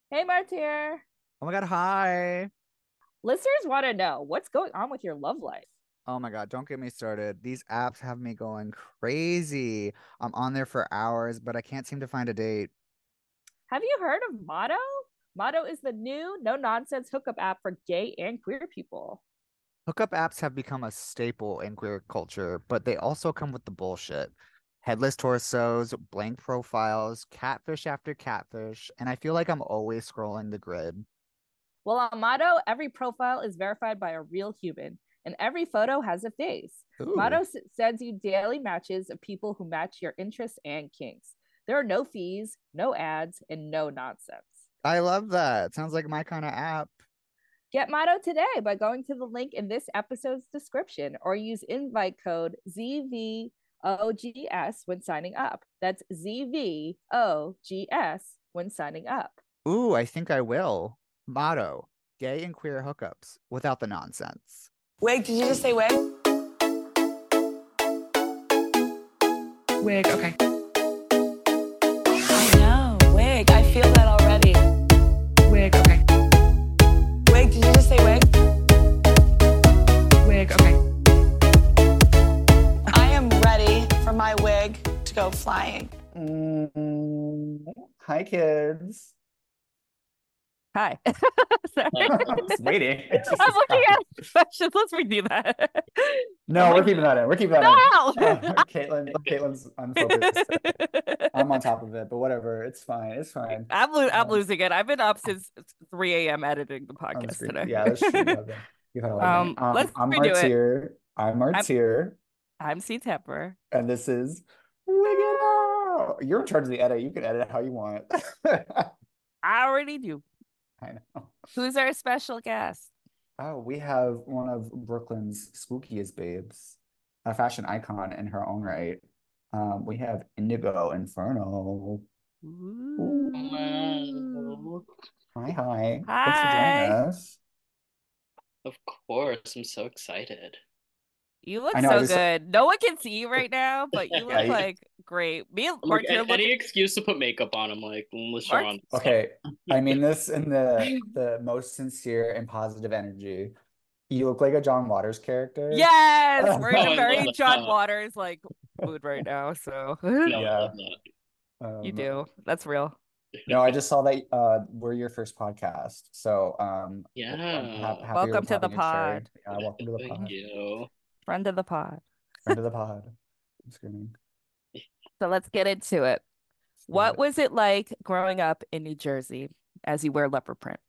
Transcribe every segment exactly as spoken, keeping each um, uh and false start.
Hey, Martyr. Oh my God, hi. Listeners want to know what's going on with your love life. Oh my God, don't get me started. These apps have me going crazy. I'm on there for hours, but I can't seem to find a date. Have you heard of Motto? Motto is the new no nonsense hookup app for gay and queer people. Hookup apps have become a staple in queer culture, but they also come with the bullshit. Headless torsos, blank profiles, catfish after catfish, and I feel like I'm always scrolling the grid. Well, on Motto, every profile is verified by a real human, and every photo has a face. Motto Ooh, s- sends you daily matches of people who match your interests and kinks. There are no fees, no ads, and no nonsense. I love that. Sounds like my kind of app. Get Motto today by going to the link in this episode's description or use invite code Z V O G S when signing up. That's Z V O G S when signing up. Ooh, I think I will. Motto, gay and queer hookups without the nonsense. Wig, did you just say wig? Wig, okay. I know, wig. I feel that already. Wig, okay. Wig, did you just say wig? Wig, okay. I am ready for my wig to go flying. Mm, hi, kids. Hi. Sorry. I was waiting. I'm Jesus looking Christ. at questions. Let's redo that. No, I'm we're like, keeping that in. We're keeping that in. no. Uh, Caitlin, Caitlin's unfocused. I'm on top of it, but whatever. It's fine. It's fine. I'm, lo- I'm Um, losing it. I've been up since three a m editing the on the podcast screen. today. Yeah, that's true. You have been. You've had a lot of day. um, Um, let's I'm redo it. Martyr. I'm I'm Martyr, I'm C Tepper. and this is Wig It Out. You're in charge of the edit. You can edit how you want. I already do. I know. Who's our special guest? Oh, we have one of Brooklyn's spookiest babes, a fashion icon in her own right. Um, we have Indigo Inferno. Ooh. Ooh. Hi, hi. Thanks for joining Hi. us. Of course, I'm so excited. You look I know I so just good. No one can see you right now, but you yeah, look you, like great. Me and I'm like Martyr a- look any excuse to put makeup on. I'm like, unless you're Mart on stuff. okay. I mean this in the the most sincere and positive energy. You look like a John Waters character. Yes, we're in Oh, a I love very that. John Uh, Waters like mood right now, so no, I love Yeah. that. you Um, do. That's real. no, I just saw that uh we're your first podcast. So um I'm ha Yeah, happy we're Welcome to the popping your cherry. pod. Yeah, welcome to the thank pod. you. Friend of the pod. Friend of the pod. I'm screaming. So let's get into it. Let's do What it. was it like growing up in New Jersey as you wear leopard print?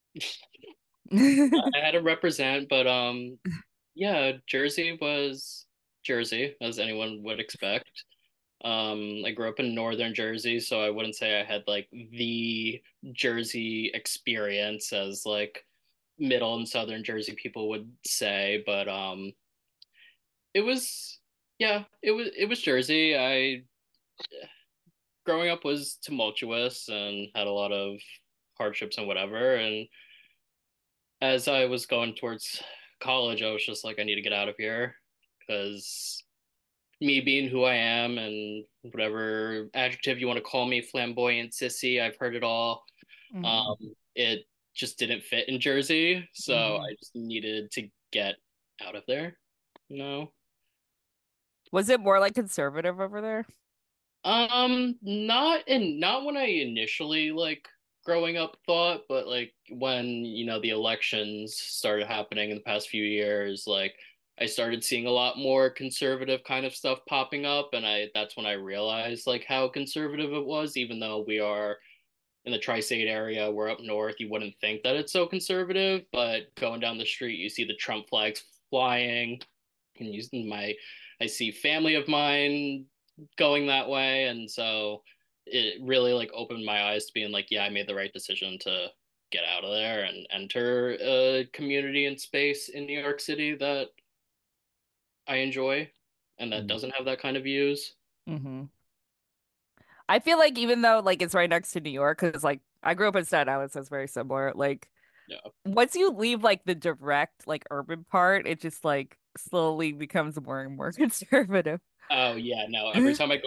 I had to represent, but um, yeah, Jersey was Jersey, as anyone would expect. Um, I grew up in northern Jersey, so I wouldn't say I had like the Jersey experience as like middle and southern Jersey people would say, but um it was yeah, it was it was Jersey. I growing up was tumultuous and had a lot of hardships and whatever, and as I was going towards college, I was just like I need to get out of here because me being who I am and whatever adjective you want to call me, flamboyant, sissy, I've heard it all. Mhm. Um, it just didn't fit in Jersey, so Mhm. I just needed to get out of there. You know, Was it more like conservative over there? um, not and not when I initially like growing up thought, but like when you know the elections started happening in the past few years, like I started seeing a lot more conservative kind of stuff popping up, and I that's when I realized like how conservative it was, even though we are in the tri-state area, we're up north, you wouldn't think that it's so conservative, but going down the street, you see the Trump flags flying, and you my I see family of mine going that way, and so it really like opened my eyes to being like, yeah, I made the right decision to get out of there and enter a community and space in New York City that I enjoy and that Mm. doesn't have that kind of views. Hmm. I feel like even though like it's right next to New York, because like I grew up in Staten Island, so it's very similar. Like Yeah. once you leave like the direct like urban part, it just like slowly becomes more and more conservative. Oh yeah, no. Every time I go back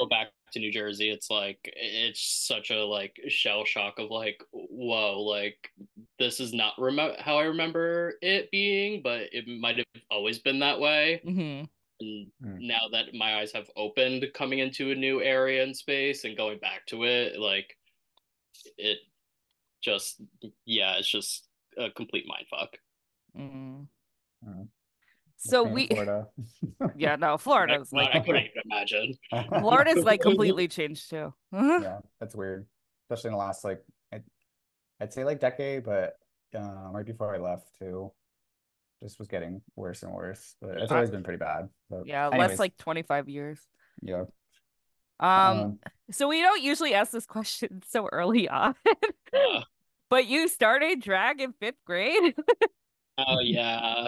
to New Jersey, it's like it's such a like shell shock of like, whoa, like this is not rem- how I remember it being, but it might have always been that way. Mm-hmm. And Mm. now that my eyes have opened coming into a new area in space and going back to it, like it just yeah, it's just a complete mind fuck. Mm. Mm. So Being in we, Florida. yeah, no, Florida's like, I couldn't even imagine. Florida's like completely changed too. Yeah, that's weird, especially in the last like I, I'd say like decade, but um, right before I left too, just was getting worse and worse. But it's Uh, always been pretty bad. But Yeah, less anyways, like twenty-five years. yeah. Um, Um, so we don't usually ask this question so early on, Uh, but you started drag in fifth grade? oh yeah.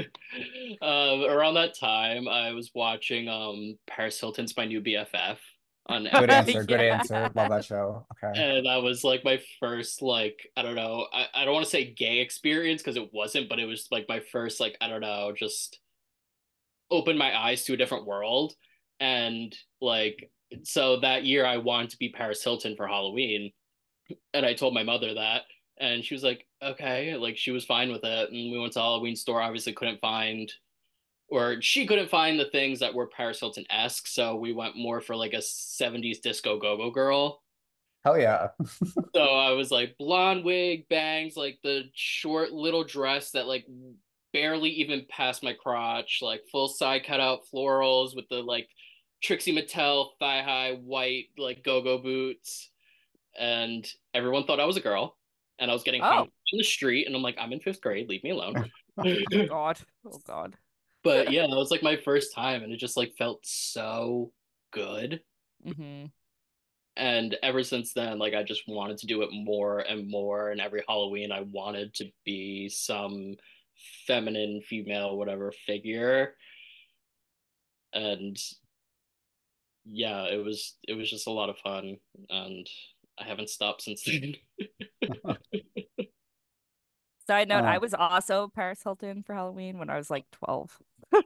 Um, around that time, I was watching um Paris Hilton's My New B F F on good M T V. answer. Good Yeah. answer. Love that show. Okay. And that was like my first like I don't know I, I don't want to say gay experience because it wasn't, but it was like my first like I don't know just opened my eyes to a different world. And like so that year I wanted to be Paris Hilton for Halloween, and I told my mother that, and she was like okay, like she was fine with it. And we went to the Halloween store, obviously couldn't find or she couldn't find the things that were Paris Hilton-esque, so we went more for like a seventies disco go-go girl. Hell yeah. So I was like blonde wig, bangs, like the short little dress that like barely even passed my crotch, like full side cutout florals with the like Trixie Mattel thigh high white like go-go boots. And everyone thought I was a girl. And I was getting hung Oh, in the street, and I'm like, I'm in fifth grade, leave me alone. God. Oh, God. But yeah, that was like my first time, and it just like felt so good. Mm-hmm. And ever since then, like I just wanted to do it more and more. And every Halloween, I wanted to be some feminine, female, whatever figure. And yeah, it was it was just a lot of fun, and I haven't stopped since then. Side note, I Uh, was also Paris Hilton for Halloween when I was like twelve.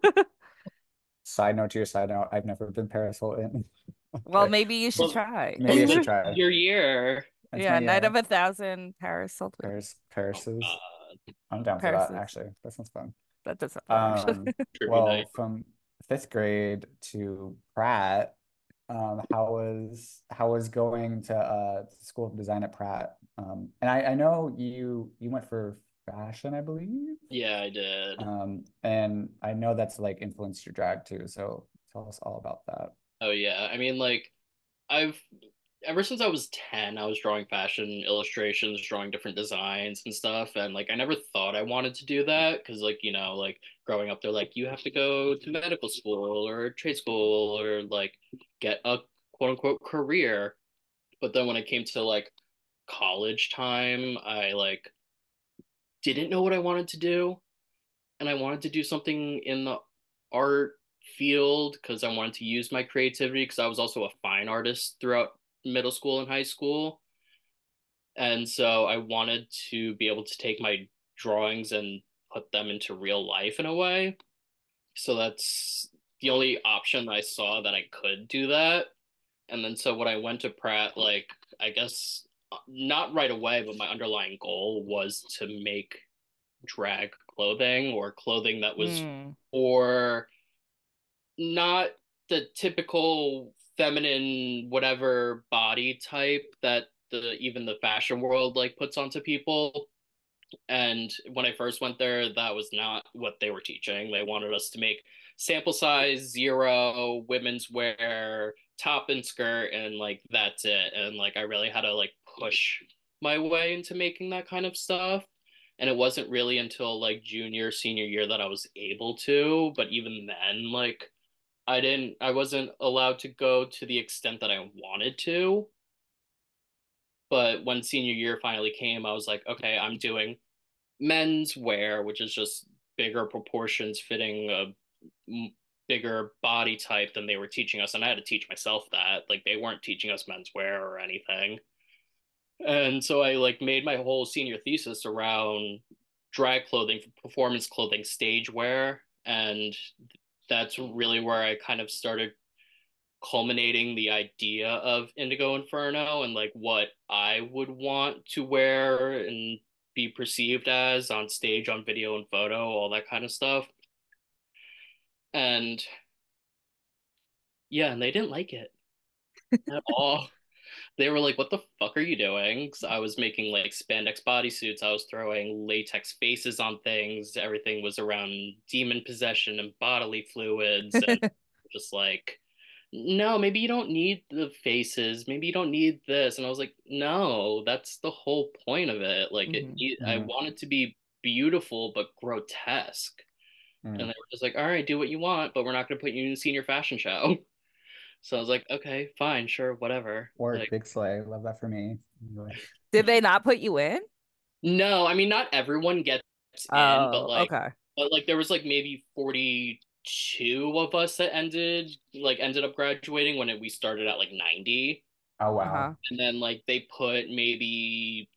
side note to your side note, I've never been Paris Hilton. Well, Okay. maybe you should Well, try. Maybe I should try. your year. It's Yeah, my Night uh, of a Thousand, Paris Hilton. Paris Paris's. Uh, I'm down for Paris that is, actually. That sounds fun. that does sound fun, actually. Um, trivia well, night. from fifth grade to Pratt, um, how was how was going to uh School of Design at Pratt? Um, and I I know you you went for fashion, I believe. Yeah, I did. Um, and I know that's like influenced your drag too. So tell us all about that. Oh yeah. I mean, like I've ever since I was ten, I was drawing fashion illustrations, drawing different designs and stuff. And like I never thought I wanted to do that because like, you know, like growing up, they're like, you have to go to medical school or trade school or like get a quote unquote career. But then when it came to like college time, I like didn't know what I wanted to do. And I wanted to do something in the art field because I wanted to use my creativity because I was also a fine artist throughout middle school and high school. And so I wanted to be able to take my drawings and put them into real life in a way. So that's the only option that I saw that I could do that. And then so when I went to Pratt, like I guess not right away, but my underlying goal was to make drag clothing or clothing that was Mm. for not the typical feminine whatever body type that the even the fashion world like puts onto people. And when I first went there, that was not what they were teaching. They wanted us to make sample size zero women's wear top and skirt, and like that's it. And like I really had to like push my way into making that kind of stuff. And it wasn't really until like junior, senior year that I was able to. But even then, like I didn't, I wasn't allowed to go to the extent that I wanted to. But when senior year finally came, I was like, okay, I'm doing men's wear, which is just bigger proportions fitting a bigger body type than they were teaching us. And I had to teach myself that. Like they weren't teaching us men's wear or anything. And so I like made my whole senior thesis around drag clothing, performance clothing, stage wear. And that's really where I kind of started culminating the idea of Indigo Inferno and like what I would want to wear and be perceived as on stage, on video and photo, all that kind of stuff. And yeah, and they didn't like it at all. They were like, "What the fuck are you doing?" 'Cause I was making like spandex bodysuits. I was throwing latex faces on things. Everything was around demon possession and bodily fluids, and just like, no, maybe you don't need the faces. Maybe you don't need this. And I was like, no, that's the whole point of it. Like, it, Mhm. I Mhm. want it to be beautiful but grotesque. And they Mm. were just like, all right, do what you want, but we're not going to put you in a senior fashion show. So I was like, okay, fine, sure, whatever. Work, Like, big slay. Love that for me. Anyway. Did they not put you in? no, I mean, not everyone gets in, but Oh, like, okay. but like there was like maybe forty-two of us that ended, like ended up graduating when it, we started at like ninety. Oh wow. Uh-huh. And then like they put maybe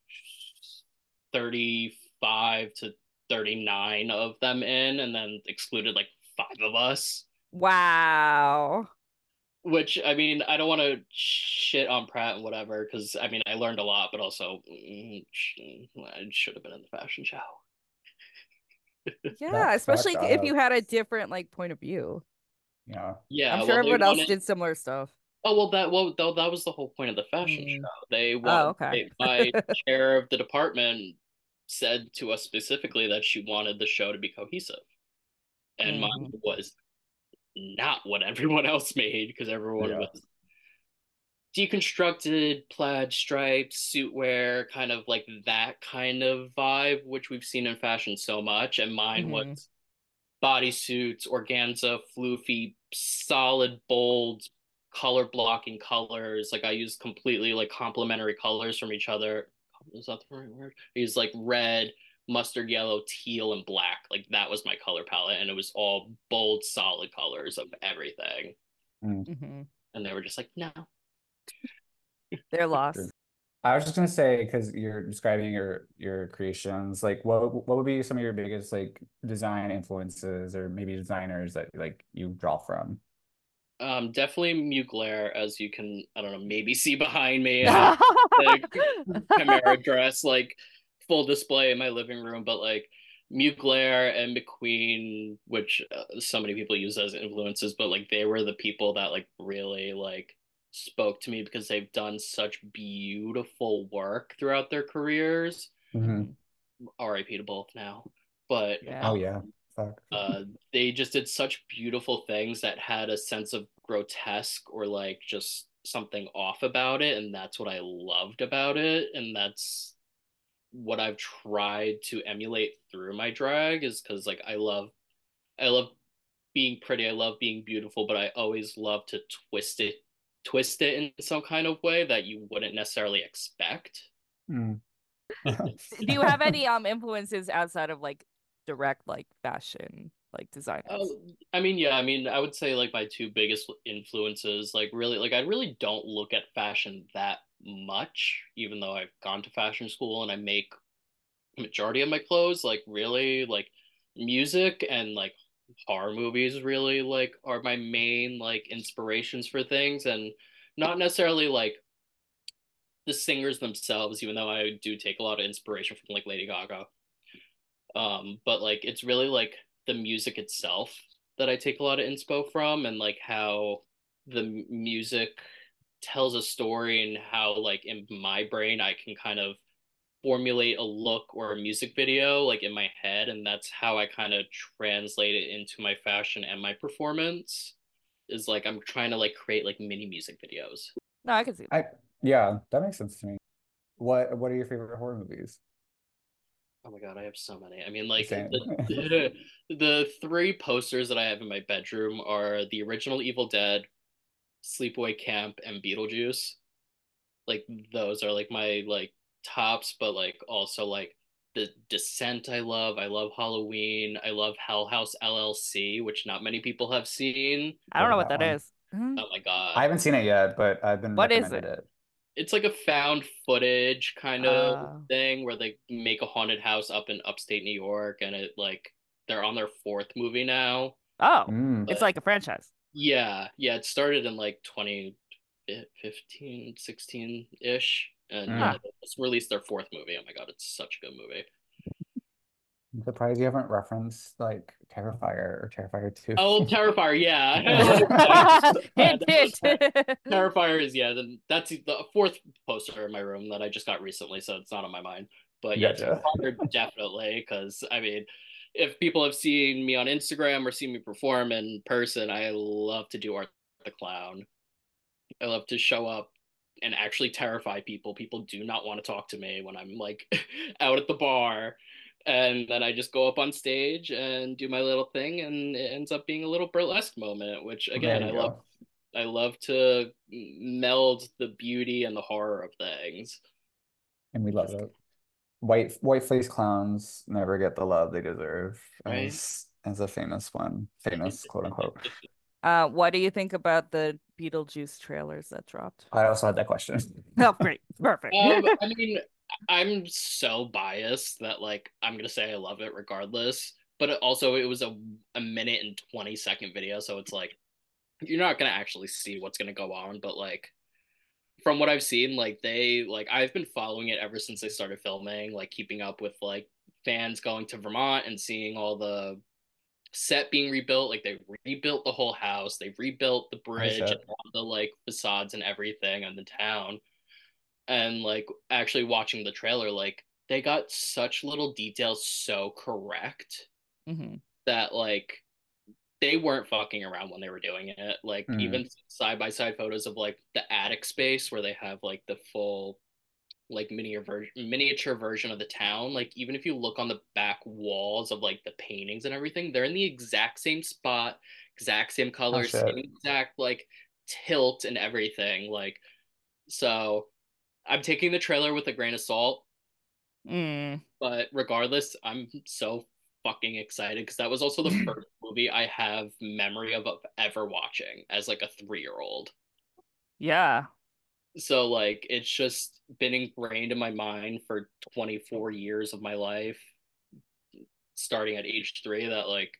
thirty-five to thirty-nine of them in and then excluded like five of us. Wow. Which, I mean, I don't want to shit on Pratt and whatever, because I mean, I learned a lot, but also mm, I should have been in the fashion show. Yeah, That's especially fucked if you up. had a different like point of view. Yeah. Yeah, I'm well, sure they everyone else wanted. did similar stuff. Oh well, that well, though that was the whole point of the fashion Mm. show. They Oh, want okay. they, my chair of the department said to us specifically that she wanted the show to be cohesive, and Mhm. mine was not what everyone else made because everyone Yeah. was deconstructed, plaid stripes, suit wear, kind of like that kind of vibe, which we've seen in fashion so much. And mine Mhm. was bodysuits, organza, floofy, solid, bold, color blocking colors. Like I used completely like complementary colors from each other. Is that the right word? I used like red, mustard yellow, teal, and black. Like that was my color palette, and it was all bold, solid colors of everything. Mm. Mhm. And they were just like, no. They're lost. True. I was just gonna say, because you're describing your your creations, like what what would be some of your biggest like design influences or maybe designers that like you draw from? Um, definitely Mugler, as you can, I don't know, maybe see behind me. I have the Chimera dress, like full display in my living room, but like Mugler and McQueen, which uh, so many people use as influences, but like they were the people that like really like spoke to me because they've done such beautiful work throughout their careers. Mhm. R I P to both now, but Yeah. Oh yeah. Fuck. uh, they just did such beautiful things that had a sense of grotesque or like just something off about it, and that's what I loved about it, and that's what I've tried to emulate through my drag is because like I love I love being pretty, I love being beautiful, but I always love to twist it twist it in some kind of way that you wouldn't necessarily expect. Mm. Do you have any um influences outside of like direct like fashion like designers? Oh, I mean, yeah, I mean, I would say like my two biggest influences, like really, like I really don't look at fashion that much, even though I've gone to fashion school and I make majority of my clothes, like really, like music and like horror movies really like are my main like inspirations for things, and not necessarily like the singers themselves, even though I do take a lot of inspiration from like Lady Gaga. Um, but like it's really like the music itself that I take a lot of inspo from, and like how the music tells a story, and how like in my brain I can kind of formulate a look or a music video like in my head, and that's how I kind of translate it into my fashion and my performance. Is like I'm trying to like create like mini music videos. No, I can see that. I yeah, that makes sense to me. What what are your favorite horror movies? Oh my God, I have so many. I mean, like Same. the the three posters that I have in my bedroom are the original Evil Dead, Sleepaway Camp, and Beetlejuice. Like those are like my like tops, but like also like the Descent I love. I love Halloween. I love Hell House L L C, which not many people have seen. I don't know Heard what that that one. is. Mhm. Oh my I God. haven't seen it yet, but I've been What is recommended it? it. It's like a found footage kind of Uh, thing where they make a haunted house up in upstate New York, and it like they're on their fourth movie now. oh, Mm. it's But like a franchise. Yeah, yeah, it started in like twenty fifteen, sixteen ish. And yeah, Mm. Huh. they just released their fourth movie. Oh my God, it's such a good movie. I'm surprised you haven't referenced like Terrifier or Terrifier two. Oh, Terrifier, yeah. Yeah, Hint, that was hint. Ter- Terrifier is, yeah, then that's the fourth poster in my room that I just got recently, so it's not on my mind. But yeah, Gotcha. Terrifier definitely, because I mean, if people have seen me on Instagram or seen me perform in person, I love to do Art the Clown. I love to show up and actually terrify people. People do not want to talk to me when I'm like out at the bar. And then I just go up on stage and do my little thing, and it ends up being a little burlesque moment, which There again, I you love go. I love to meld the beauty and the horror of things. And we love it. White white face clowns never get the love they deserve, Right? as as a famous one, famous quote unquote. Uh, what do you think about the Beetlejuice trailers that dropped? I also had that question. Oh, great. Perfect. Um, I mean, I'm so biased that like I'm gonna say I love it regardless. But it also it was a a minute and twenty second video, so it's like you're not gonna actually see what's gonna go on, but like from what I've seen, like they like I've been following it ever since they started filming, like keeping up with like fans going to Vermont and seeing all the set being rebuilt. Like they rebuilt the whole house, they rebuilt the Oh bridge and shit. all the like facades and everything on the town. And like actually watching the trailer, like they got such little details so correct hmm that like they weren't fucking around when they were doing it. Like Mm. even side by side photos of like the attic space where they have like the full like miniature version miniature version of the town. Like even if you look on the back walls of like the paintings and everything, they're in the exact same spot, exact same Oh colors, same shit. exact like tilt and everything. Like so I'm taking the trailer with a grain of salt, Mm. but regardless, I'm so fucking excited because that was also the first movie I have memory of, of ever watching as like a three year old. Yeah. So like it's just been ingrained in my mind for twenty-four years of my life, starting at age three, that like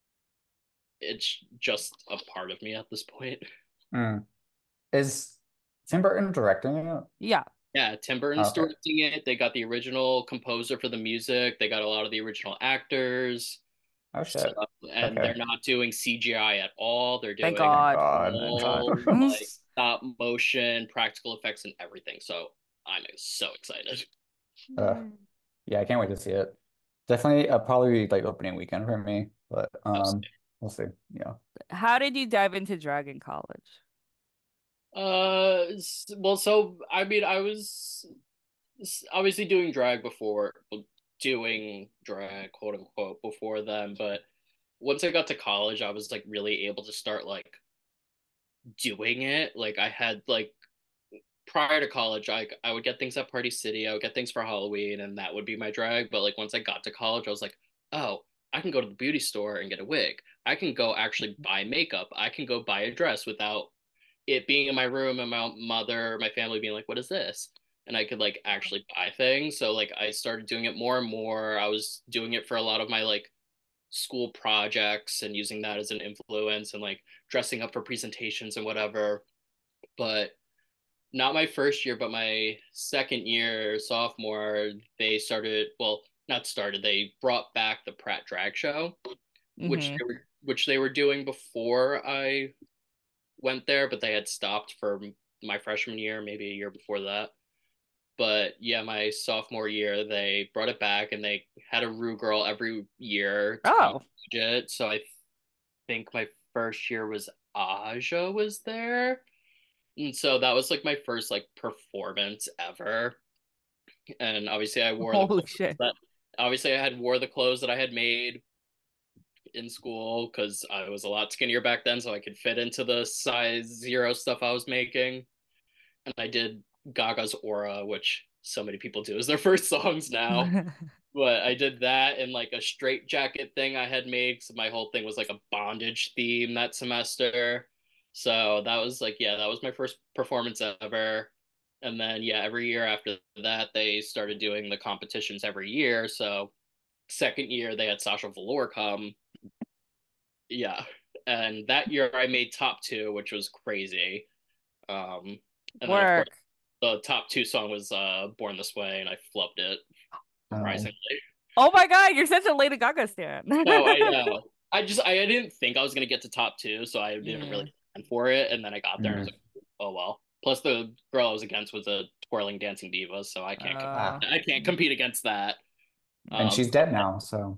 it's just a part of me at this point. Mm. Is Tim Burton directing it? Yeah. Yeah, Tim Burton's Okay. directing it. They got the original composer for the music. They got a lot of the original actors. Oh So, shit. and Okay. they're not doing C G I at all. They're Thank doing Thank God. God. Thank God. all like stop motion, practical effects, and everything. So I'm so excited. Uh, yeah, I can't wait to see it. Definitely, uh, probably like opening weekend for me, but um, we'll see. Yeah. How did you dive into drag in college? Uh, s- well, so I mean, I was s- obviously doing drag before, well, doing drag, quote unquote, before then, but once I got to college, I was like really able to start like doing it. Like I had like prior to college, I I would get things at Party City, I would get things for Halloween, and that would be my drag. But like once I got to college, I was like, oh, I can go to the beauty store and get a wig. I can go actually buy makeup. I can go buy a dress without it being in my room and my mother, my family being like, what is this? And I could like actually buy things. So like I started doing it more and more. I was doing it for a lot of my like school projects and using that as an influence and like dressing up for presentations and whatever. But not my first year, but my second year, sophomore, they started, well, not started, they brought back the Pratt Drag Show, which hmm they were which they were doing before I went there, but they had stopped for my freshman year, maybe a year before that. But yeah, my sophomore year, they brought it back and they had a Rue girl every year to come Oh. judge it. So I think my first year was Aja was there. And so that was like my first like performance ever. And obviously I wore the Holy clothes shit. that obviously I had wore the clothes that I had made in school because I was a lot skinnier back then, so I could fit into the size zero stuff I was making. And I did Gaga's Aura, which so many people do as their first songs now. But I did that in like a straight jacket thing I had made. So my whole thing was like a bondage theme that semester. So that was like, yeah, that was my first performance ever. And then, yeah, every year after that, they started doing the competitions every year. So second year, they had Sasha Velour come. Yeah. and that year I made top two, which was crazy. Um, and then of course Work. the top two song was uh Born This Way, and I flubbed it Oh. surprisingly. Oh my God, you're such a Lady Gaga stan. No, I know. I just I didn't think I was gonna get to top two, so I didn't Mm. really plan for it. And then I got there and I was Mhm. like, oh well. Plus the girl I was against was a twirling dancing diva, so I can't Uh. compete. I can't compete against that. And Um, she's dead now, so.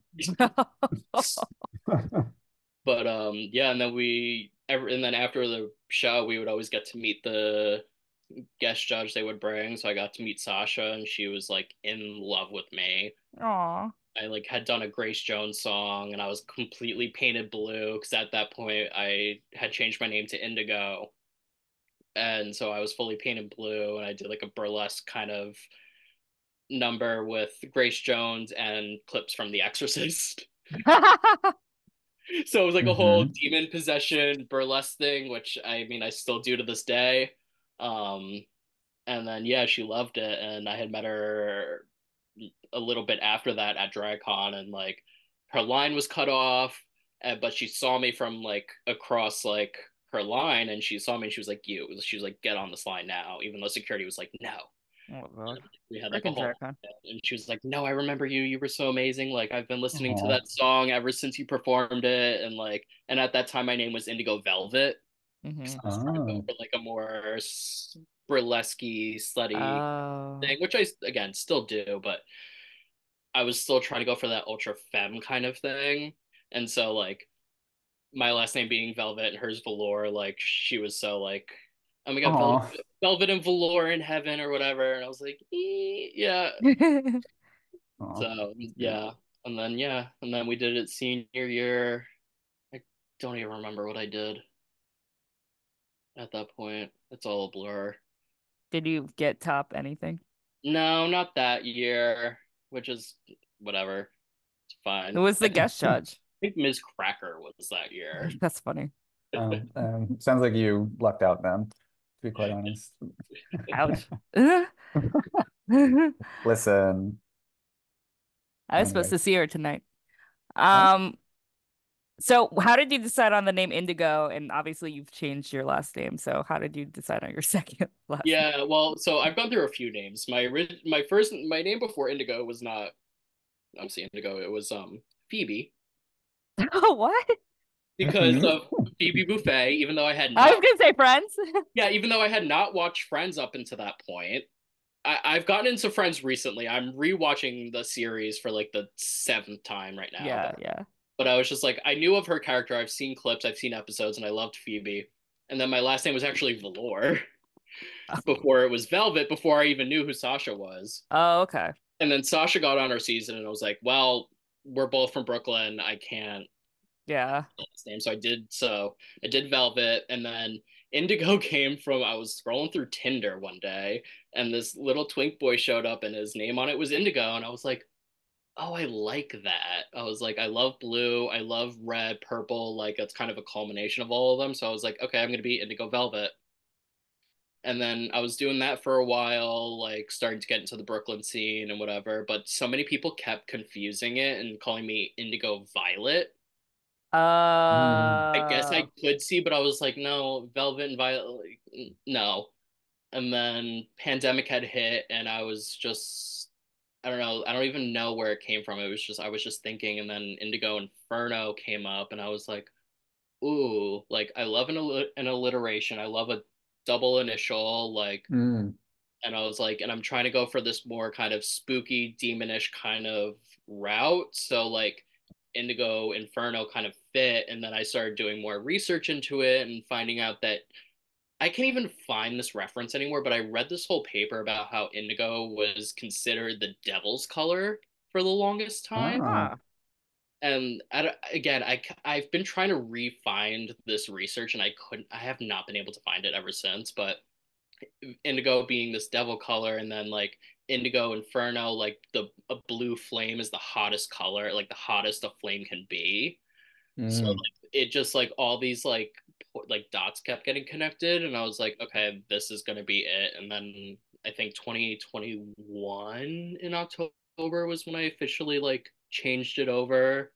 but um yeah, and then we ever and then after the show we would always get to meet the guest judge they would bring. So I got to meet Sasha, and she was like in love with me. Aw. I like had done a Grace Jones song, and I was completely painted blue because at that point I had changed my name to Indigo. And so I was fully painted blue, and I did like a burlesque kind of number with Grace Jones and clips from The Exorcist. So it was like a whole Mhm. demon possession burlesque thing, which I mean I still do to this day. Um, and then yeah, she loved it, and I had met her a little bit after that at DragCon, and like her line was cut off, uh, but she saw me from like across like her line, and she saw me and she was like, "You," she was like, "Get on this line now," even though security was like, "No." Oh God. We had like a Freaking whole, DragCon. and she was like, "No, I remember you. You were so amazing. Like I've been listening to Aw. that song ever since you performed it." And like, and at that time, my name was Indigo Velvet. Mhm. I was trying to go Oh. for like a more burlesque, slutty Oh. thing, which I again still do, but I was still trying to go for that ultra femme kind of thing. And so like my last name being Velvet and hers Velour, like she was so like, oh my god, Vel- Aw. Velvet and Velour in heaven or whatever. And I was like, "Eh, yeah." Aw. So yeah. And then yeah, and then we did it senior year. I don't even remember what I did at that point. It's all a blur. Did you get top anything? No, not that year, which is whatever. It's fine. Who was the I think, guest judge? I think Miz Cracker was that year. That's funny. Oh, um, sounds like you lucked out then, to be quite honest. Ouch. I Listen, was supposed anyway. to see her tonight. Huh? Um, so how did you decide on the name Indigo? And obviously you've changed your last name. So how did you decide on your second last name? Yeah, well, so I've gone through a few names. My orig- my first my name before Indigo was not obviously Indigo. It was um Phoebe, Oh, what? because Mhm. of Phoebe Buffet. Even though I had I was not, gonna say Friends. yeah, even though I had not watched Friends up until that point, I I've gotten into Friends recently. I'm rewatching the series for like the seventh time right now. Yeah, But yeah. but I was just like, I knew of her character. I've seen clips, I've seen episodes, and I loved Phoebe. And then my last name was actually Velour before it was Velvet, before I even knew who Sasha was. Oh, okay. And then Sasha got on her season, and I was like, well, we're both from Brooklyn. I can't Yeah. last name. So I did so I did Velvet, and then Indigo came from I was scrolling through Tinder one day, and this little twink boy showed up, and his name on it was Indigo, and I was like, oh, I like that. I was like, I love blue, I love red, purple, like it's kind of a culmination of all of them. So I was like, okay, I'm gonna be Indigo Velvet. And then I was doing that for a while, like starting to get into the Brooklyn scene and whatever. But so many people kept confusing it and calling me Indigo Violet. I guess I Uh, could see, but I was like, no, Velvet and Violet, like, no. And then pandemic had hit, and I was just, I don't know, I don't even know where it came from. It was just, I was just thinking, and then Indigo Inferno came up, and I was like, ooh, like I love an, an alliteration. I love a double initial, like, Mm. and I was like, and I'm trying to go for this more kind of spooky, demonish kind of route. So like Indigo Inferno kind of fit. And then I started doing more research into it and finding out that I can't even find this reference anymore, but I read this whole paper about how indigo was considered the devil's color for the longest time. Ah. huh. And I, again, I, I've been trying to re-find this research, and I couldn't, I have not been able to find it ever since. But indigo being this devil color, and then like indigo inferno, like the a blue flame is the hottest color, like the hottest a flame can be. So Mm. like, it just like all these like like dots kept getting connected, and I was like, okay, this is gonna be it. And then I think twenty twenty-one in October was when I officially like changed it over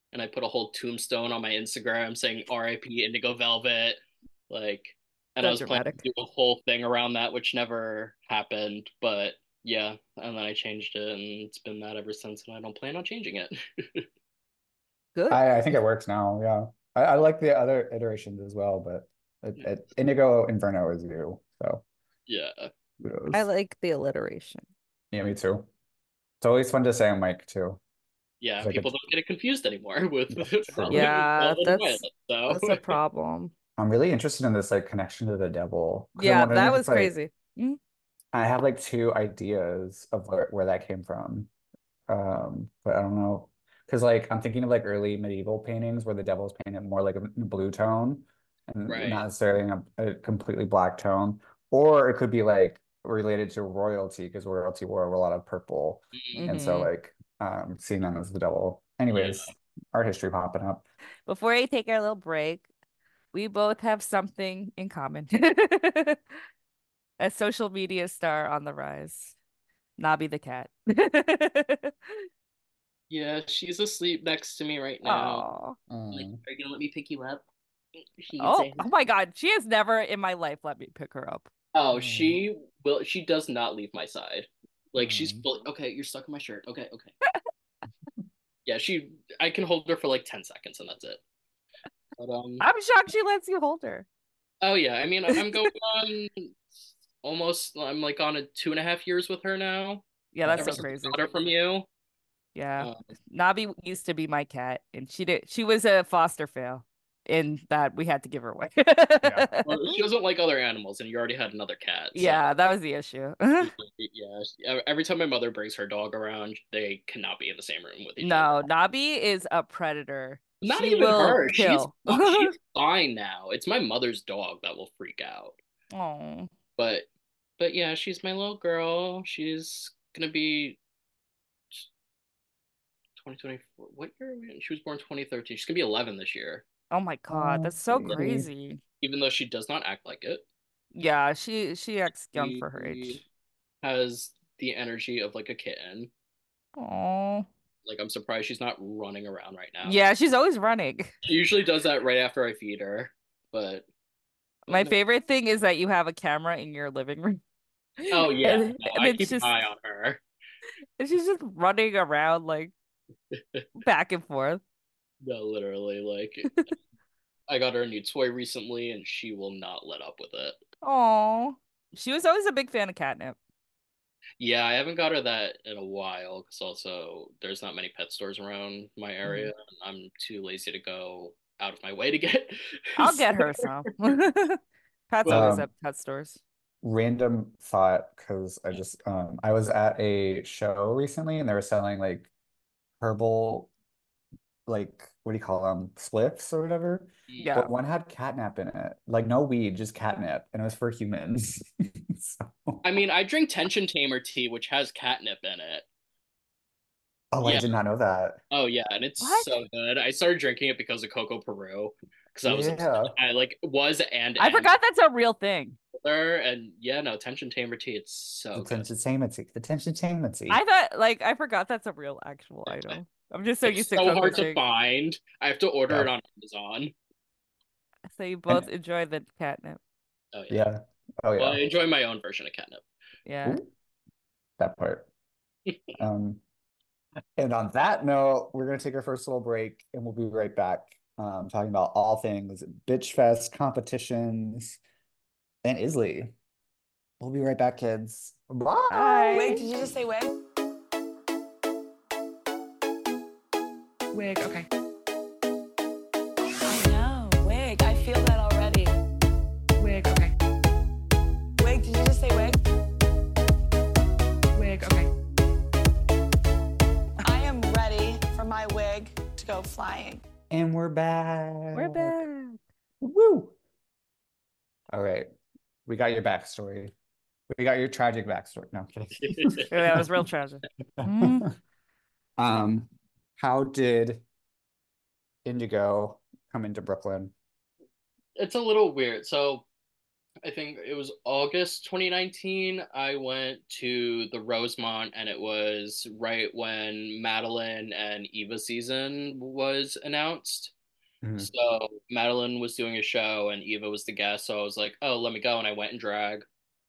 and I put a whole tombstone on my Instagram saying R I P Indigo Velvet. Like, and So I was planning dramatic. to do a whole thing around that, which never happened. But yeah, and then I changed it, and it's been that ever since, and I don't plan on changing it. Good. I, I think it works now. Yeah, I, I like the other iterations as well, but it, it, Indigo Inferno is you. So Yeah. kudos. I like the alliteration. Yeah, me too. It's always fun to say on mic too. Yeah, Like people it's- don't get it confused anymore with Yeah, with true. Yeah, Velvet and that's Violet, so that's a problem. I'm really interested in this like connection to the devil. 'Cause I'm Yeah, wondering that if was it's, like, crazy. Mhm. I have like two ideas of where, where that came from. Um, but I don't know. Because like I'm thinking of like early medieval paintings where the devil's painted more like a blue tone and Right. not necessarily in a, a completely black tone. Or it could be like related to royalty because royalty wore a lot of purple. Mhm. And so Mhm. like um seeing them as the devil. Anyways, art history popping up. Before we take our little break, we both have something in common. A social media star on the rise. Nobby the cat. Yeah, she's asleep next to me right now. Oh. Like, Mm. are you gonna let me pick you up? She can Oh, say, oh my God. She has never in my life let me pick her up. oh, Mm. she will. She does not leave my side. Like she's Mm. fully okay. You're stuck in my shirt. Okay, okay. Yeah, she. I can hold her for like ten seconds, and that's it. But um. I'm shocked she lets you hold her. Oh yeah, I mean, I'm going on almost. I'm like on a two and a half years with her now. Yeah, that's Ever so since I crazy. got her from you. Yeah. Um, Nobby used to be my cat, and she did she was a foster fail in that we had to give her away. Yeah. well, she doesn't like other animals, and you already had another cat. So. Yeah, that was the issue. Yeah, every time my mother brings her dog around, they cannot be in the same room with each No, other. Nobby is a predator. Not She even will her. kill. She's she's fine now. It's my mother's dog that will freak out. Oh. But but yeah, she's my little girl. She's gonna be twenty twenty-four. What year are we in? She was born twenty thirteen. She's gonna be eleven this year, Oh my God, Oh, that's so sweetie. crazy. even though she does not act like it. Yeah, she she acts young for her She age. has the energy of like a kitten. Oh. Like I'm surprised she's not running around right now. Yeah, she's always running. She usually does that right after I feed her, but, but My no. favorite thing is that you have a camera in your living room. Oh yeah, And, no, and I it's keep just an eye on her. and she's just running around like back and forth. No, literally, like I got her a new toy recently, and she will not let up with it. Oh. She was always a big fan of catnip. Yeah, I haven't got her that in a while because also there's not many pet stores around my area. And I'm too lazy to go out of my way to get. I'll get her some. Pat's always Um, at pet stores. Random thought because I just um I was at a show recently and they were selling like herbal like what do you call them spliffs or whatever, Yeah. but one had catnip in it, like no weed, just catnip, and it was for humans. So, I mean, I drink tension tamer tea, which has catnip in it. oh, I Yeah. did not know that. Oh yeah, and it's What? so good. I started drinking it because of Coco Peru because I was Yeah. obsessed. I like was and I am forgot that's a real thing. with her, and yeah, no tension tamer tea. It's so The good. tension tamer, the tension tamer. I thought like I forgot that's a real actual item. I'm just so It's used to so Coco hard to Shake. find. I have to order Yeah. it on Amazon. So you both enjoy the catnip. Oh yeah. Yeah. Oh Well, I yeah. enjoy my own version of catnip. Yeah. Ooh, that part. Um, and on that note, we're gonna take our first little break and we'll be right back. Um, talking about all things Bitch Fest, competitions, and Isley. We'll be right back, kids. Bye. Bye. Wait, did you just say wig? Wig, okay. I know, wig. I feel that already. Wig, okay. Wig, did you just say wig? Wig, okay. I am ready for my wig to go flying. And we're back. We're back. Woo. All right. We got your backstory. We got your tragic backstory. No, I'm kidding. Yeah, that was real tragic. Mhm. Um, how did Indigo come into Brooklyn? It's a little weird. So I think it was August twenty nineteen. I went to the Rosemont, and it was right when Madeline and Eva season was announced. Mhm. So Madeline was doing a show and Eva was the guest. So I was like, oh, let me go. And I went in drag.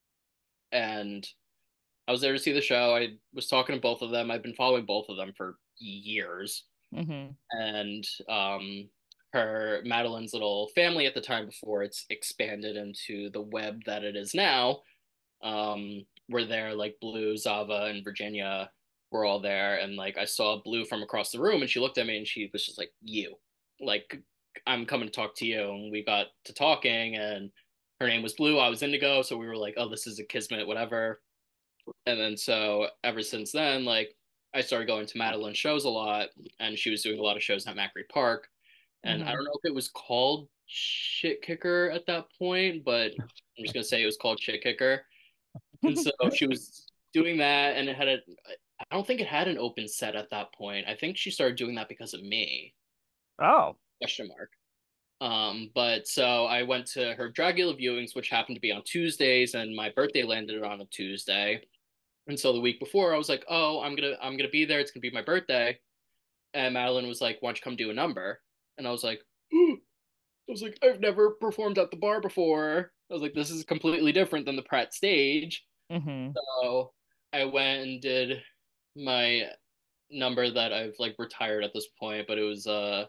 And I was there to see the show. I was talking to both of them. I've been following both of them for years. Mm-hmm. And um, her Madeline's little family at the time before it's expanded into the web that it is now, um, were there. Like Blue, Zava, and Virginia were all there. And like I saw Blue from across the room, and she looked at me and she was just like, "You, like, I'm coming to talk to you." And we got to talking, and her name was Blue. I was Indigo, so we were like, "Oh, this is a kismet, whatever." And then so ever since then, like I started going to Madeline shows a lot, and she was doing a lot of shows at Macri Park. And I Mm-hmm. don't know if it was called Shit Kicker at that point, but I'm just gonna say it was called Shit Kicker. And so she was doing that, and it had a. I don't think it had an open set at that point. I think she started doing that because of me. Oh. Question mark. Um, but so I went to her Dragula viewings, which happened to be on Tuesdays, and my birthday landed on a Tuesday. And so the week before, I was like, "Oh, I'm gonna I'm gonna be there. It's gonna be my birthday." And Madeline was like, "Why don't you come do a number?" And I was like, "Ooh." I was like, "I've never performed at the bar before." I was like, "This is completely different than the Pratt stage." Mm-hmm. So I went and did my number that I've like retired at this point, but it was uh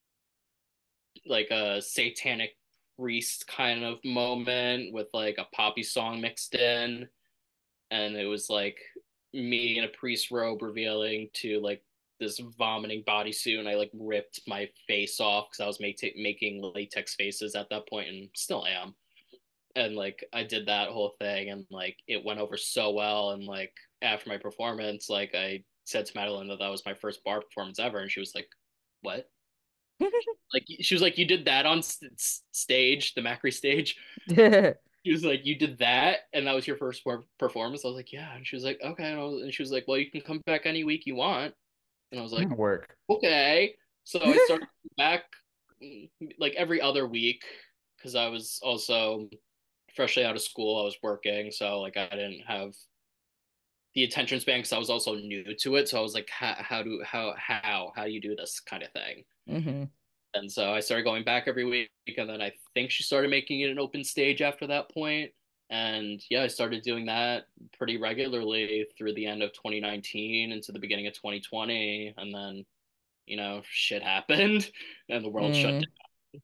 like a satanic priest kind of moment with like a poppy song mixed in, and it was like me in a priest robe revealing to like this vomiting bodysuit, and I like ripped my face off because I was make- making latex faces at that point and still am. And like I did that whole thing, and like it went over so well. And like after my performance, like I said to Madeline that that was my first bar performance ever, and she was like, "What?" Like she was like, "You did that on st- stage, the Macri stage?" She was like, "You did that, and that was your first performance?" I was like, "Yeah." And she was like, "Okay." And, I was, and she was like, "Well, you can come back any week you want." And I was like, Work. "Okay." So I started back like every other week because I was also freshly out of school. I was working, so like I didn't have the attention span because I was also new to it. So I was like, how, how do how how how do you do this kind of thing? Mm-hmm. And so I started going back every week, and then I think she started making it an open stage after that point. And yeah, I started doing that pretty regularly through the end of twenty nineteen into the beginning of twenty twenty. And then, you know, shit happened and the world shut Mm. down.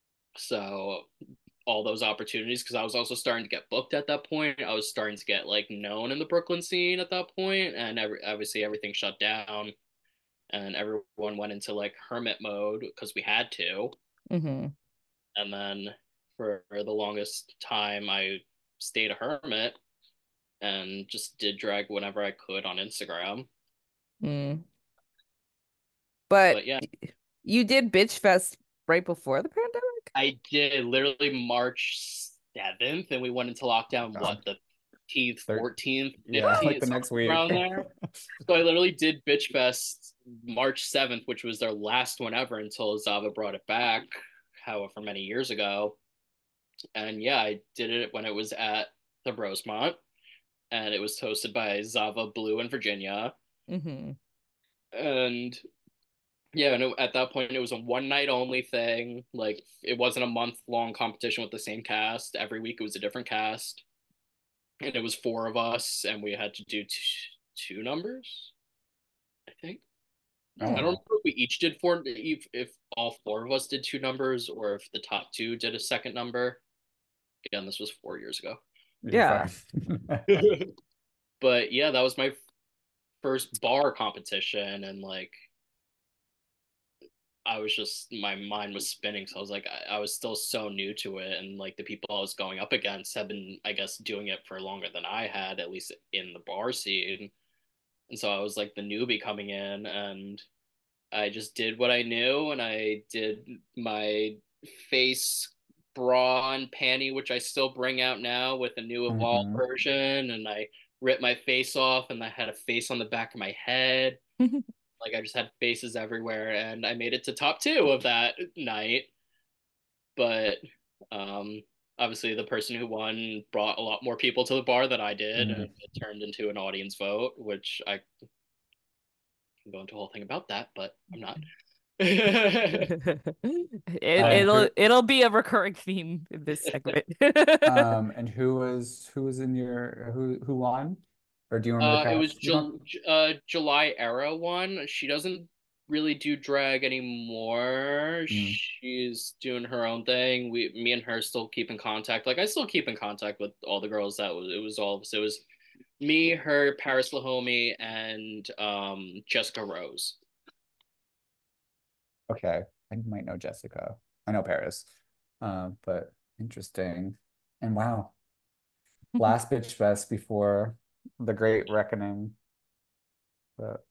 So all those opportunities, because I was also starting to get booked at that point. I was starting to get like known in the Brooklyn scene at that point, and every, obviously everything shut down, and everyone went into like hermit mode because we had to. Mm-hmm. And then for the longest time, I stayed a hermit and just did drag whenever I could on Instagram. Mm. But But yeah, you did Bitch Fest right before the pandemic? I did literally March seventh, and we went into lockdown, God. what, the fifteenth, fourteenth, Yeah, like fifteenth, the next something week. around there. So I literally did Bitch Fest March seventh, which was their last one ever until Zava brought it back, however many years ago. And yeah, I did it when it was at the Rosemont, and it was hosted by Zava, Blue, and Virginia. Mm-hmm. And yeah, and it, at that point, it was a one night only thing. Like, it wasn't a month long competition with the same cast. Every week, it was a different cast. And it was four of us, and we had to do t- two numbers, I think. I don't Oh. remember if we each did four, if, if all four of us did two numbers, or if the top two did a second number. Again, this was four years ago. You're Yeah. fine. But yeah, that was my first bar competition, and like I was just, my mind was spinning. So I was like, I, I was still so new to it, and like the people I was going up against have been, I guess, doing it for longer than I had, at least in the bar scene. And so I was like the newbie coming in, and I just did what I knew, and I did my face bra and panty, which I still bring out now with a new evolved Mhm. version, and I ripped my face off, and I had a face on the back of my head. Like I just had faces everywhere, and I made it to top two of that night. But um, obviously the person who won brought a lot more people to the bar than I did, Mhm. and it turned into an audience vote, which I can go into a whole thing about that, but I'm not. it, And it'll who, it'll be a recurring theme in this segment. um, and who was who was in your who who won? Or do you remember the Uh, it was cast? You don't? Jul uh July Era one. She doesn't really do drag anymore. Mm. She's doing her own thing. We, me and her still keep in contact. Like I still keep in contact with all the girls. That was it was all of us. It was me, her, Paris Lahomie, and um Jessica Rose. Okay, I might know Jessica. I know Paris. Um, but interesting. And wow, last Bitch Fest before the Great Reckoning. But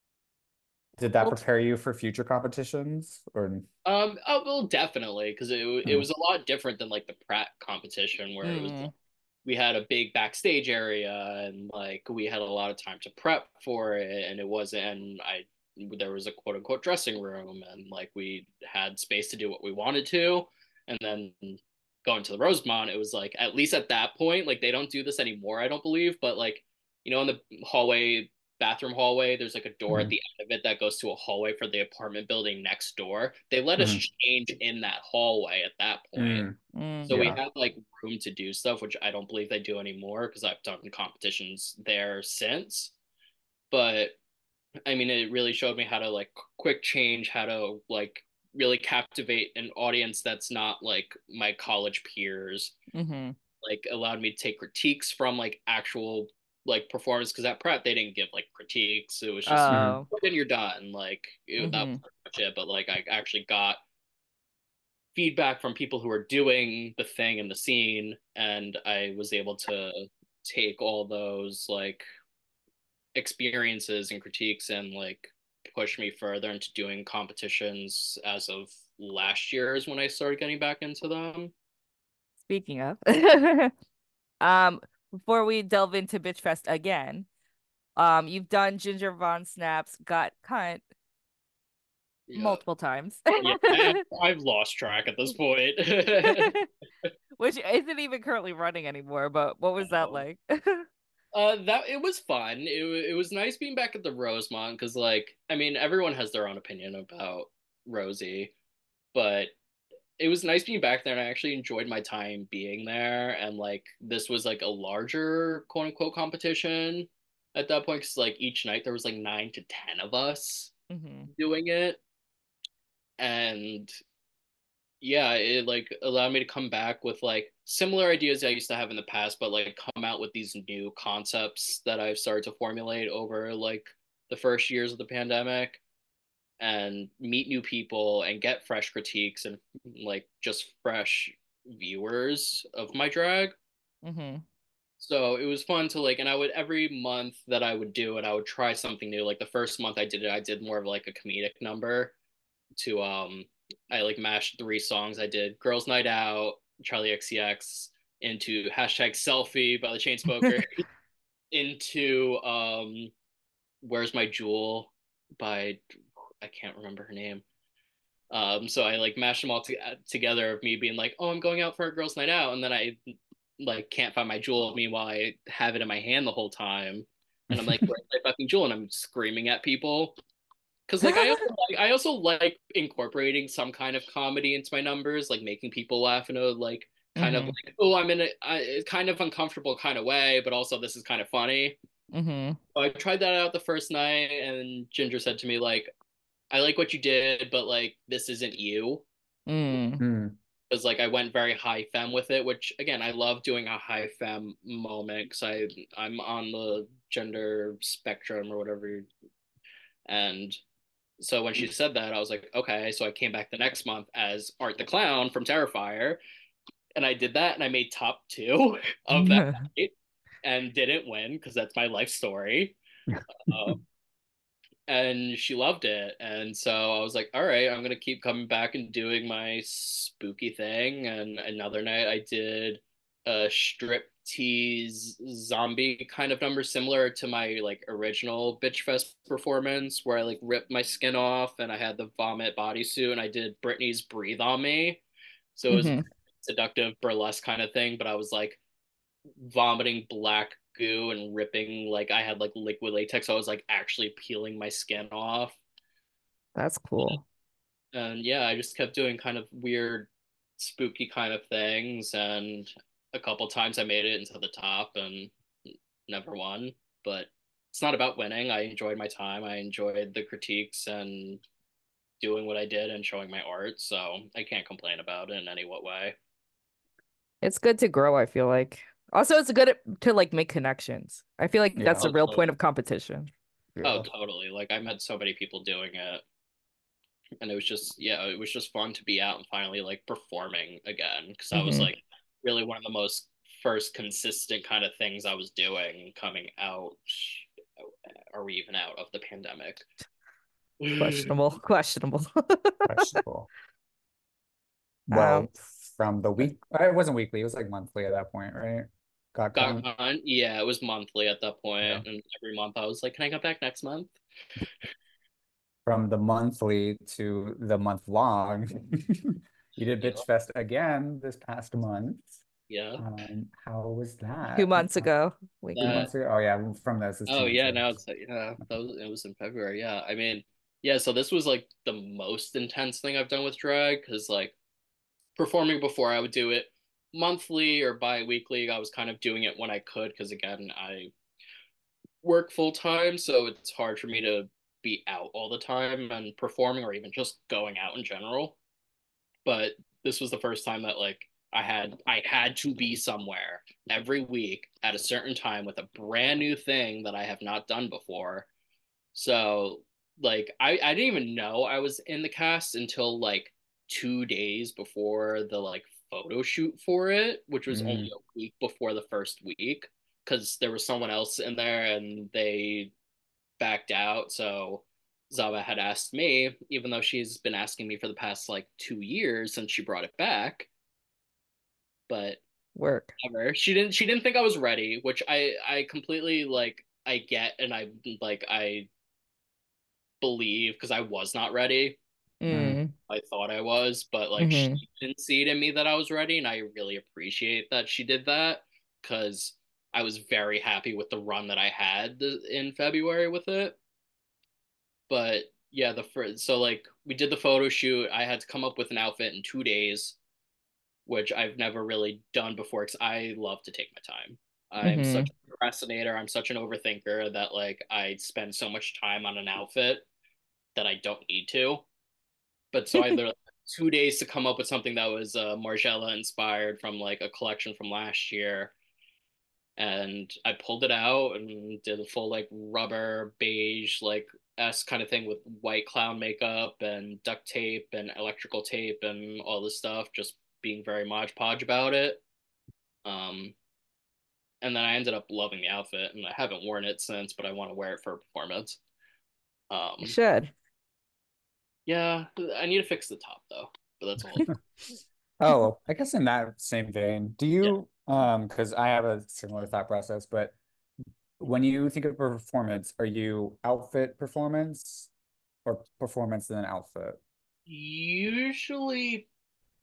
did that Well, prepare you for future competitions or? um, oh well, definitely, because it it Mm, was a lot different than like the Pratt competition where it was Mm. we had a big backstage area and like we had a lot of time to prep for it, and it wasn't and I there was a quote unquote dressing room, and like we had space to do what we wanted to. And then going to the Rosemont, it was like at least at that point, like they don't do this anymore, I don't believe, but like you know in the hallway bathroom hallway, there's like a door at mm, the end of it that goes to a hallway for the apartment building next door. They let us mm, change in that hallway at that point. mm. So Mm. we Yeah. had like room to do stuff, which I don't believe they do anymore because I've done competitions there since. But I mean, it really showed me how to like quick change, how to like really captivate an audience that's not like my college peers. hmm Like allowed me to take critiques from like actual like performance because at Pratt they didn't give like critiques. It was just Mhm. Oh. then you're done. Like it, that was hmm pretty much it. But like I actually got feedback from people who are doing the thing in the scene, and I was able to take all those like experiences and critiques and like push me further into doing competitions as of last year is when I started getting back into them. Speaking of, um, before we delve into Bitch Fest again, um, you've done Ginger Von Snap's Got Cunt Yeah. multiple times. Yeah, I, I've lost track at this point. Which isn't even currently running anymore, but what was that Um, like? uh, that it was fun. It it was nice being back at the Rosemont because, like, I mean, everyone has their own opinion about Rosie, but it was nice being back there, and I actually enjoyed my time being there. And like, this was like a larger quote unquote competition at that point because, like, each night there was like nine to ten of us hmm doing it, and yeah, it like allowed me to come back with like similar ideas I used to have in the past, but like come out with these new concepts that I've started to formulate over like the first years of the pandemic and meet new people and get fresh critiques and like just fresh viewers of my drag. hmm So it was fun to like, and I would every month that I would do it, I would try something new. Like the first month I did it, I did more of like a comedic number to um I like mashed three songs. I did Girls Night Out, Charlie X C X, into hashtag selfie by the Chainsmokers, into um Where's My Jewel by I can't remember her name. Um, so I like mashed them all to- together of me being like, oh, I'm going out for a girls' night out, and then I like can't find my jewel. Meanwhile, I have it in my hand the whole time, and I'm like, where's my fucking jewel? And I'm screaming at people because like I also like, I also like incorporating some kind of comedy into my numbers, like making people laugh in a like kind of hmm like oh I'm in a, a kind of uncomfortable kind of way, but also this is kind of funny. hmm So I tried that out the first night, and Ginger said to me like, I like what you did, but like this isn't you. Mm. Mm, Because like I went very high femme with it, which again I love doing a high femme moment because I I'm on the gender spectrum or whatever, and so when she said that I was like okay, so I came back the next month as Art the Clown from Terrifier, and I did that and I made top two of that night and didn't win because that's my life story. Uh, and she loved it. And so I was like, all right, I'm gonna keep coming back and doing my spooky thing. And another night I did a strip tease zombie kind of number similar to my like original Bitch Fest performance where I like ripped my skin off and I had the vomit bodysuit and I did Britney's Breathe on Me. So it was hmm seductive burlesque kind of thing, but I was like vomiting black goo and ripping, like I had like liquid latex, so I was like actually peeling my skin off. That's cool. And yeah, I just kept doing kind of weird, spooky kind of things, and a couple times I made it into the top and never won. But it's not about winning. I enjoyed my time. I enjoyed the critiques and doing what I did and showing my art, so I can't complain about it in any what way. It's good to grow, I feel like. Also, it's good to like make connections. I feel like that's Yeah. the real point of competition. Oh, Yeah. totally. Like I met so many people doing it, and it was just yeah, it was just fun to be out and finally like performing again, because that was Mhm. like really one of the most first consistent kind of things I was doing coming out. Are we even out of the pandemic? Questionable. Questionable. Questionable. Um, Well, from the week, it wasn't weekly, it was like monthly at that point, right? Got Got gone. on, yeah, it was monthly at that Yeah. point, and every month I was like, "Can I come back next month?" From the monthly to the month long. You did Yeah, Bitch Fest again this past month. yeah. Um, how was two that? months ago. We Two That months ago? Oh yeah, from this is two Oh months yeah, ago. now it's like yeah, that was it was in February. Yeah, I mean, yeah. So this was like the most intense thing I've done with drag, because like performing before, I would do it monthly or bi-weekly. I was kind of doing it when I could, because again, I work full time, so it's hard for me to be out all the time and performing, or even just going out in general. But this was the first time that like I had I had to be somewhere every week at a certain time with a brand new thing that I have not done before. So like I I didn't even know I was in the cast until like two days before the like photo shoot for it, which was only Mm. a week before the first week, because there was someone else in there and they backed out. So Zava had asked me, even though she's been asking me for the past like two years since she brought it back, but Work. never. She didn't. She didn't think I was ready, which I I completely like. I get, and I like I believe, because I was not ready. Mm. Mm. I thought I was, but like she Hmm. didn't see it in me that I was ready, and I really appreciate that she did that, because I was very happy with the run that I had in February with it. But yeah, the first, so like we did the photo shoot. I had to come up with an outfit in two days, which I've never really done before, because I love to take my time. I'm Hmm. such a procrastinator. I'm such an overthinker that like I spend so much time on an outfit that I don't need to. But so I literally had two days to come up with something that was uh, Margiela inspired from like a collection from last year, and I pulled it out and did a full like rubber beige like S kind of thing with white clown makeup and duct tape and electrical tape and all this stuff, just being very Mod Podge about it. Um, and then I ended up loving the outfit, and I haven't worn it since, but I want to wear it for a performance. You Um, should. yeah, I need to fix the top though, but that's all. Oh, I guess in that same vein, do Yeah. you, um, because I have a similar thought process, but when you think of performance, are you outfit performance or performance and then outfit? Usually,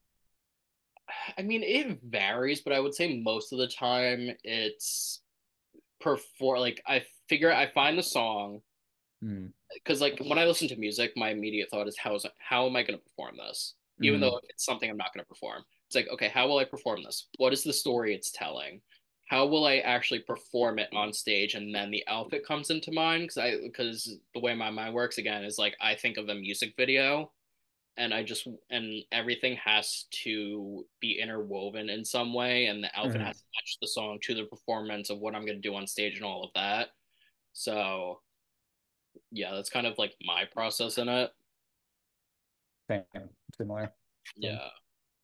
I mean, it varies, but I would say most of the time it's perform like I figure I find the song, Mm. because like when I listen to music, my immediate thought is how is how am I going to perform this? Even Mm. though if it's something I'm not going to perform, it's like, okay, how will I perform this? What is the story it's telling? How will I actually perform it on stage? And then the outfit comes into mind, because I because the way my mind works again is like I think of a music video, and I just and everything has to be interwoven in some way, and the outfit Mhm. has to match the song to the performance of what I'm going to do on stage and all of that. So yeah, that's kind of like my process in it. Same, similar. Same. Yeah.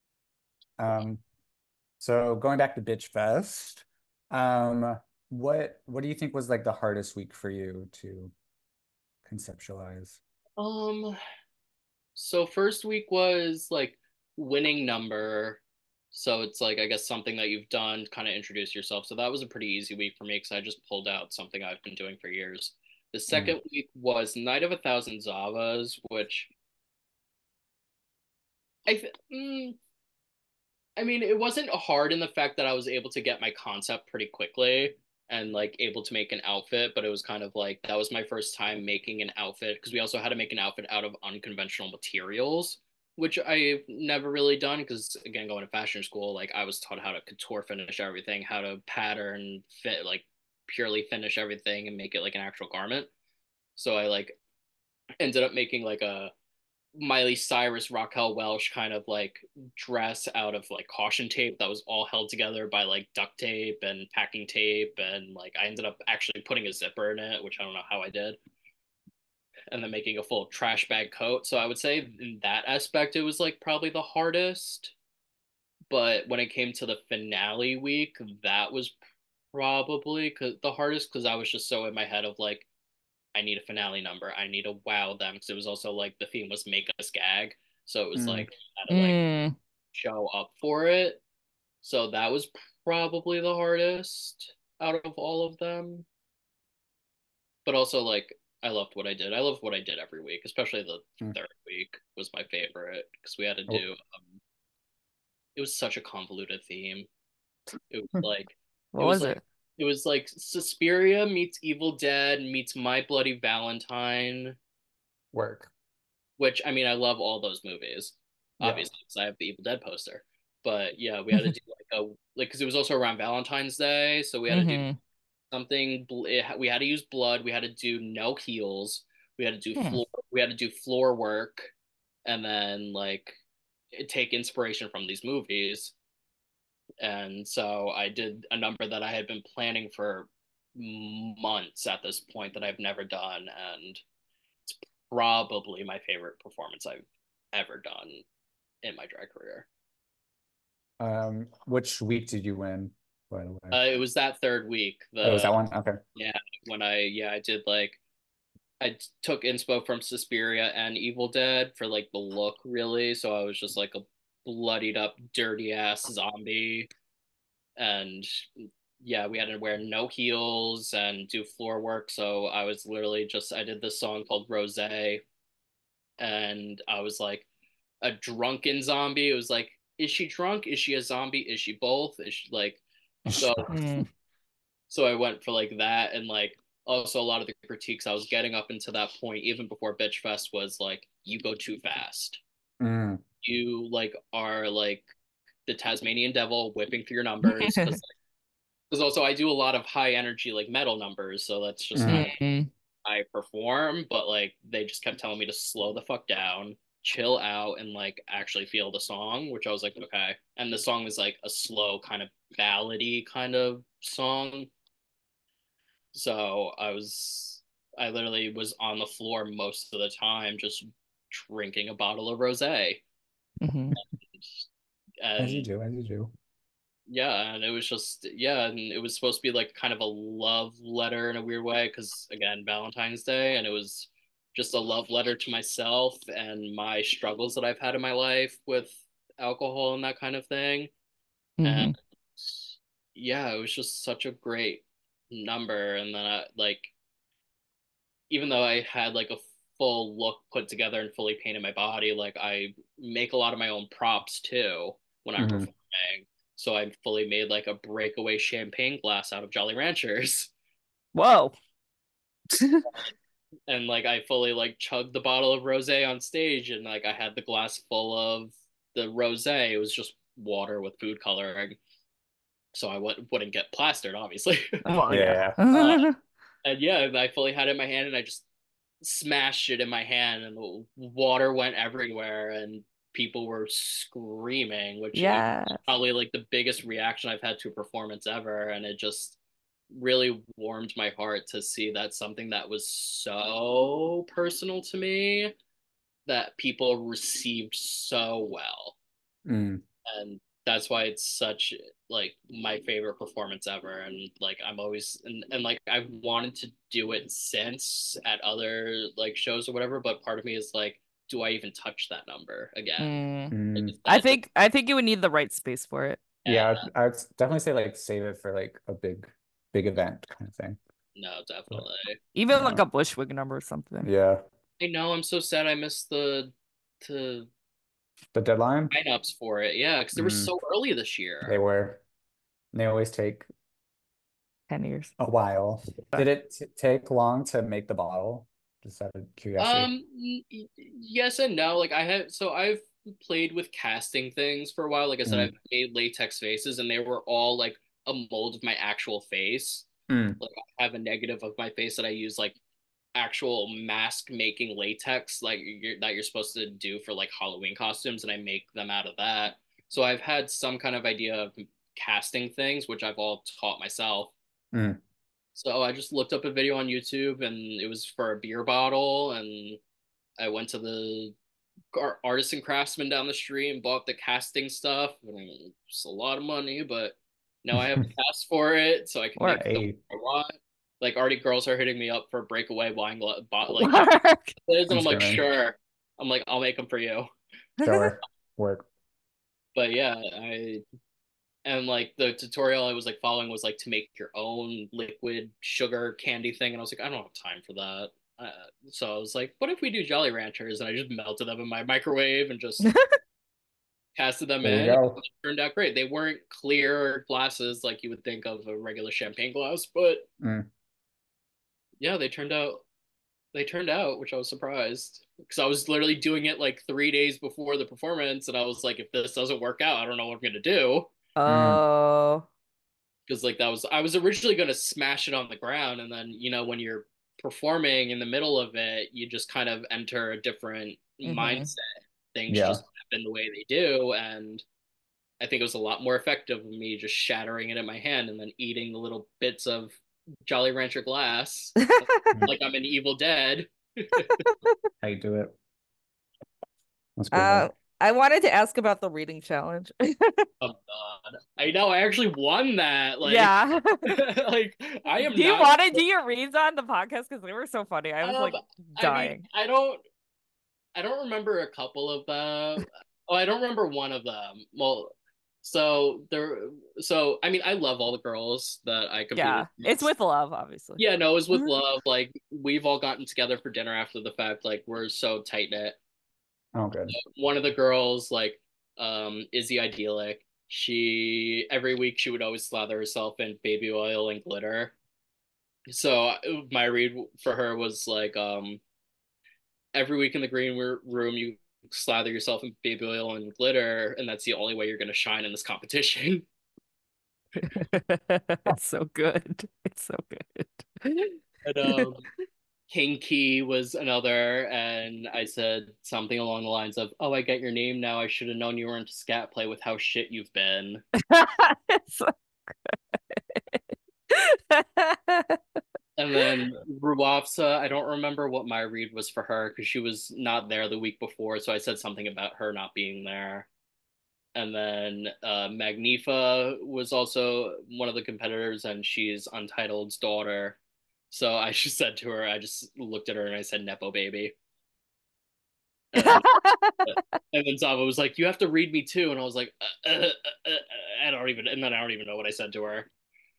Um, so going back to Bitch Fest, um, what what do you think was like the hardest week for you to conceptualize? Um, so first week was like winning number. So it's like I guess something that you've done, kind of introduce yourself. So that was a pretty easy week for me, because I just pulled out something I've been doing for years. The Mm. second week was Night of a Thousand Zavas, which I th- mm, I mean, it wasn't hard in the fact that I was able to get my concept pretty quickly and like able to make an outfit, but it was kind of like that was my first time making an outfit because we also had to make an outfit out of unconventional materials, which I've never really done because again, going to fashion school, like I was taught how to couture finish everything, how to pattern fit, like purely finish everything and make it like an actual garment. So I like ended up making like a Miley Cyrus, Raquel Welch kind of like dress out of like caution tape that was all held together by like duct tape and packing tape. And like I ended up actually putting a zipper in it, which I don't know how I did. And then making a full trash bag coat. So I would say in that aspect, it was like probably the hardest. But when it came to the finale week, that was probably the hardest because I was just so in my head of like, I need a finale number. I need to wow them because it was also like the theme was make us gag. So it was Mm. like had to like Mm. show up for it. So that was probably the hardest out of all of them. But also like I loved what I did. I loved what I did every week, especially the Mm. third week was my favorite because we had to Oh. do um, it was such a convoluted theme. It was like What it was, was like it? it was like Suspiria meets Evil Dead meets My Bloody Valentine. Work. Which I mean, I love all those movies, Yeah. obviously, because I have the Evil Dead poster. But yeah, we had to do like a like because it was also around Valentine's Day, so we had to do Mhm. something. bl- it ha- We had to use blood. We had to do no heels. We had to do Hmm. floor. We had to do floor work, and then like take inspiration from these movies. And so I did a number that I had been planning for months at this point that I've never done, and it's probably my favorite performance I've ever done in my drag career. Um, which week did you win, by the way? Uh, it was that third week. The Oh, was that one? Okay. yeah, when I yeah I did like I t- took inspo from Suspiria and Evil Dead for like the look really. So I was just like a bloodied up, dirty ass zombie, and yeah, we had to wear no heels and do floor work. So I was literally just I did this song called Rose, and I was like a drunken zombie. It was like, is she drunk? Is she a zombie? Is she both? Is she like so? Mm. So I went for like that, and like also a lot of the critiques I was getting up into that point, even before Bitch Fest, was like, you go too fast. Mm. You like are like the Tasmanian devil whipping through your numbers because because also I do a lot of high energy like metal numbers, so that's just Mm. not Mm. I perform, but like they just kept telling me to slow the fuck down, chill out, and like actually feel the song, which I was like, okay. And the song is like a slow kind of ballady kind of song. So I was I literally was on the floor most of the time just drinking a bottle of rosé. Mhm. As you And do, as you do. yeah, and it was just yeah, and it was supposed to be like kind of a love letter in a weird way because again, Valentine's Day, and it was just a love letter to myself and my struggles that I've had in my life with alcohol and that kind of thing. And Mhm. yeah, it was just such a great number. And then I like even though I had like a full look put together and fully painted my body, like I make a lot of my own props too when I'm Mhm. performing. So I fully made like a breakaway champagne glass out of Jolly Ranchers. Whoa. And like I fully like chugged the bottle of rosé on stage, and like I had the glass full of the rosé. It was just water with food coloring. So I w- wouldn't get plastered, obviously. Well, yeah. Uh, and yeah, I fully had it in my hand and I just smashed it in my hand, and the water went everywhere, and people were screaming, which is Yeah. probably like the biggest reaction I've had to a performance ever. And it just really warmed my heart to see that something that was so personal to me that people received so well. Mm. And that's why it's such like my favorite performance ever. And like I'm always and, and like I've wanted to do it since at other like shows or whatever, but part of me is like, do I even touch that number again? Mm. Like, Mm. is I that think I think you would need the right space for it. Yeah, just- I'd, I'd definitely say like save it for like a big, big event kind of thing. no, definitely. Even like Yeah. a Bushwick number or something. Yeah. I know I'm so sad I missed the to The deadline? Lineups for it. Yeah, because they were Mm, so early this they year. were. They always take ten years. a while. Did it t take long to make the bottle? Just out of curiosity. Um, y- y- yes and no. Like I have, so I've played with casting things for a while. Like I said, Mm, I've made latex faces, and they were all like a mold of my actual face. mm, Like I have a negative of my face that I use like actual mask making latex, like you're, that you're supposed to do for like Halloween costumes, and I make them out of that. So I've had some kind of idea of casting things, which I've all taught myself. mm. So I just looked up a video on YouTube, and it was for a beer bottle, and I went to the artisan craftsman down the street and bought the casting stuff. I mean, it's a lot of money, but now I have a pass for it, so I can make stuff Hey, I want. Like already, girls are hitting me up for breakaway buying bought like Work. and I'm I'm like, screaming. sure. I'm like, I'll make them for you. Sure. Work. But yeah, I and like the tutorial I was like following was like to make your own liquid sugar candy thing, and I was like, I don't have time for that. Uh, so I was like, what if we do Jolly Ranchers? And I just melted them in my microwave and just casted them There you in. And go. it turned out great. They weren't clear glasses like you would think of a regular champagne glass, but Mm. yeah, they turned out they turned out, which I was surprised because I was literally doing it like three days before the performance, and I was like, if this doesn't work out, I don't know what I'm gonna do. Oh. Because like that was I was originally gonna smash it on the ground, and then you know when you're performing in the middle of it, you just kind of enter a different Mhm. mindset. Things Yeah. just happen the way they do, and I think it was a lot more effective of me just shattering it in my hand and then eating the little bits of Jolly Rancher glass like I'm an Evil Dead. How you do it? That's great. Uh, I wanted to ask about the reading challenge. Oh God, I know I actually won that. Like, Yeah. like I am Do you not. want to do your reads on the podcast? Because they were so funny. I was Um, like I mean, dying. I don't. I don't remember a couple of them. Oh, I don't remember one of them. Well, so there. So I mean, I love all the girls that I competed Yeah. It's against. with love, obviously. Yeah, no, it was with Mhm. love. Like we've all gotten together for dinner after the fact. Like we're so tight knit. Oh, good. One of the girls, like um, Izzy Idyllic, she every week she would always slather herself in baby oil and glitter. So uh, my read for her was like um every week in the green room you slather yourself in baby oil and glitter, and that's the only way you're going to shine in this competition. It's so good. It's so good. And um King Key was another, and I said something along the lines of, oh, I get your name now, I should have known you were into scat play with how shit you've been. It's so good. And then Ruafsa, I don't remember what my read was for her because she was not there the week before, so I said something about her not being there. And then uh, Magnifa was also one of the competitors, and she's Untitled's daughter. So I just said to her, I just looked at her and I said, Nepo baby. And, and then Zava was like, you have to read me too. And I was like, uh, uh, uh, uh, I don't even, and then I don't even know what I said to her.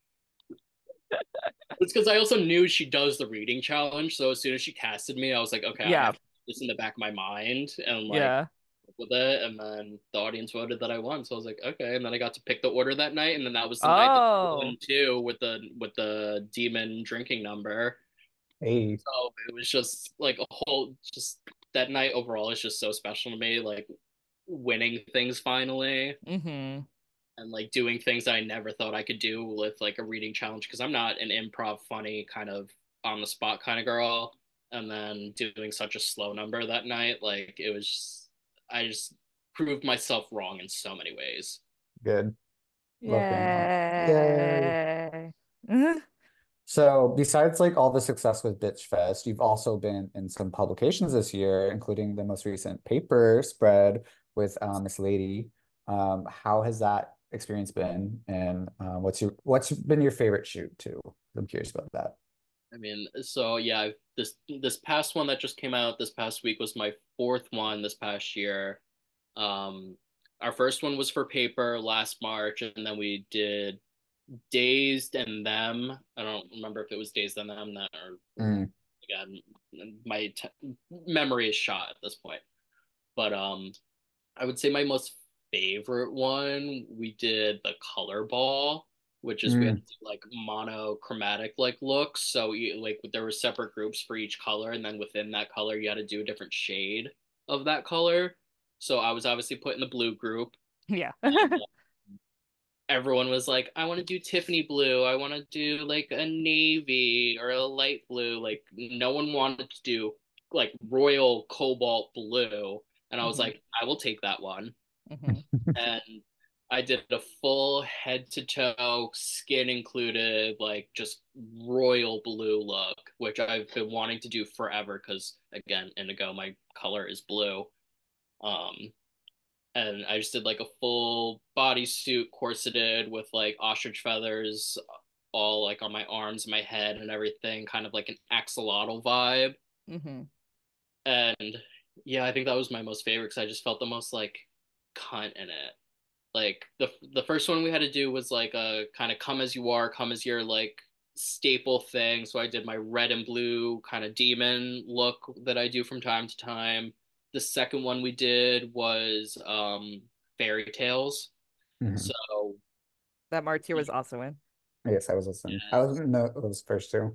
It's because I also knew she does the reading challenge. So as soon as she casted me, I was like, okay, Yeah. I have this in the back of my mind and like Yeah. with it. And then the audience voted that I won. So I was like, okay. And then I got to pick the order that night. And then that was the night that I Oh. won too with the with the demon drinking number. Hey. So it was just like a whole just that night overall is just so special to me. Like winning things finally. Mm-hmm. And like doing things that I never thought I could do with like a reading challenge because I'm not an improv funny kind of on the spot kind of girl. And then doing such a slow number that night, like it was just, I just proved myself wrong in so many ways. Good. Love being wrong. Yay. Mhm. So besides like all the success with Bitch Fest, you've also been in some publications this year, including the most recent paper spread with uh, Miss Lady. Um, how has that experience been, and uh, what's your what's been your favorite shoot too? I'm curious about that. I mean, so yeah, this this past one that just came out this past week was my fourth one this past year. Um, our first one was for paper last March, and then we did Dazed and Them. I don't remember if it was Dazed and Them that or Mm. again, my t- memory is shot at this point. But um, I would say my most favorite one, we did the color ball, which is we had Mm. to do like monochromatic like looks. So you, like there were separate groups for each color, and then within that color, you had to do a different shade of that color. So I was obviously put in the blue group. Yeah. And, uh, everyone was like, I want to do Tiffany blue. I want to do like a navy or a light blue. Like no one wanted to do like royal cobalt blue. And I was Mhm. like, I will take that one. Mhm. And I did a full head to toe, skin included, like just royal blue look, which I've been wanting to do forever because again, indigo, my color is blue. Um, and I just did like a full bodysuit corseted with like ostrich feathers all like on my arms, my head, and everything, kind of like an axolotl vibe. Mhm. And yeah, I think that was my most favorite because I just felt the most like cunt in it. Like the the first one we had to do was like a kind of come as you are, come as your like staple thing. So I did my red and blue kind of demon look that I do from time to time. The second one we did was um fairy tales. Mhm. So That Martyr was also in. Yes, I was listening. I was in the, those first two.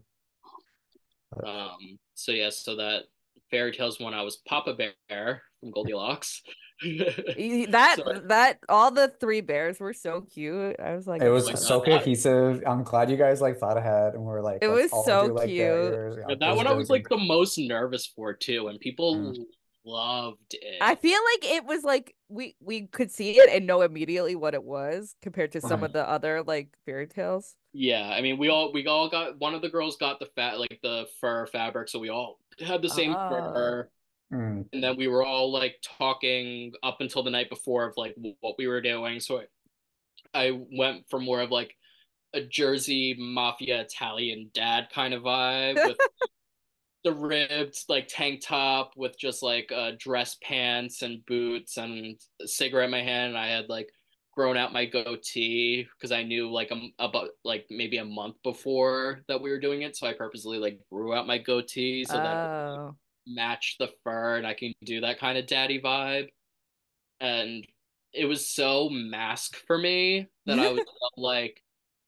um so yeah, so that fairy tales one I was Papa Bear from Goldilocks. Y- That So that all the three bears were so cute. I was like, It oh, was my that's- so God, that cohesive. I'm glad you guys like thought ahead and were like, it let's was all so do like cute. barriers. yeah, Yeah, that this is one I really was good. like the most nervous for too, and people Mm. loved it. I feel like it was like we we could see it and know immediately what it was compared to some Mhm. of the other like fairy tales. Yeah, I mean, we all we all got one of the girls got the fat like the fur fabric, so we all had the same Oh. fur, Mm. and then we were all like talking up until the night before of like what we were doing. So I, I went for more of like a Jersey mafia Italian dad kind of vibe with the ribbed like tank top with just like uh dress pants and boots and a cigarette in my hand. And I had like grown out my goatee because I knew like a, about like maybe a month before that we were doing it, so I purposely like grew out my goatee so that it Oh. matched the fur and I can do that kind of daddy vibe. And it was so mask for me that I was like,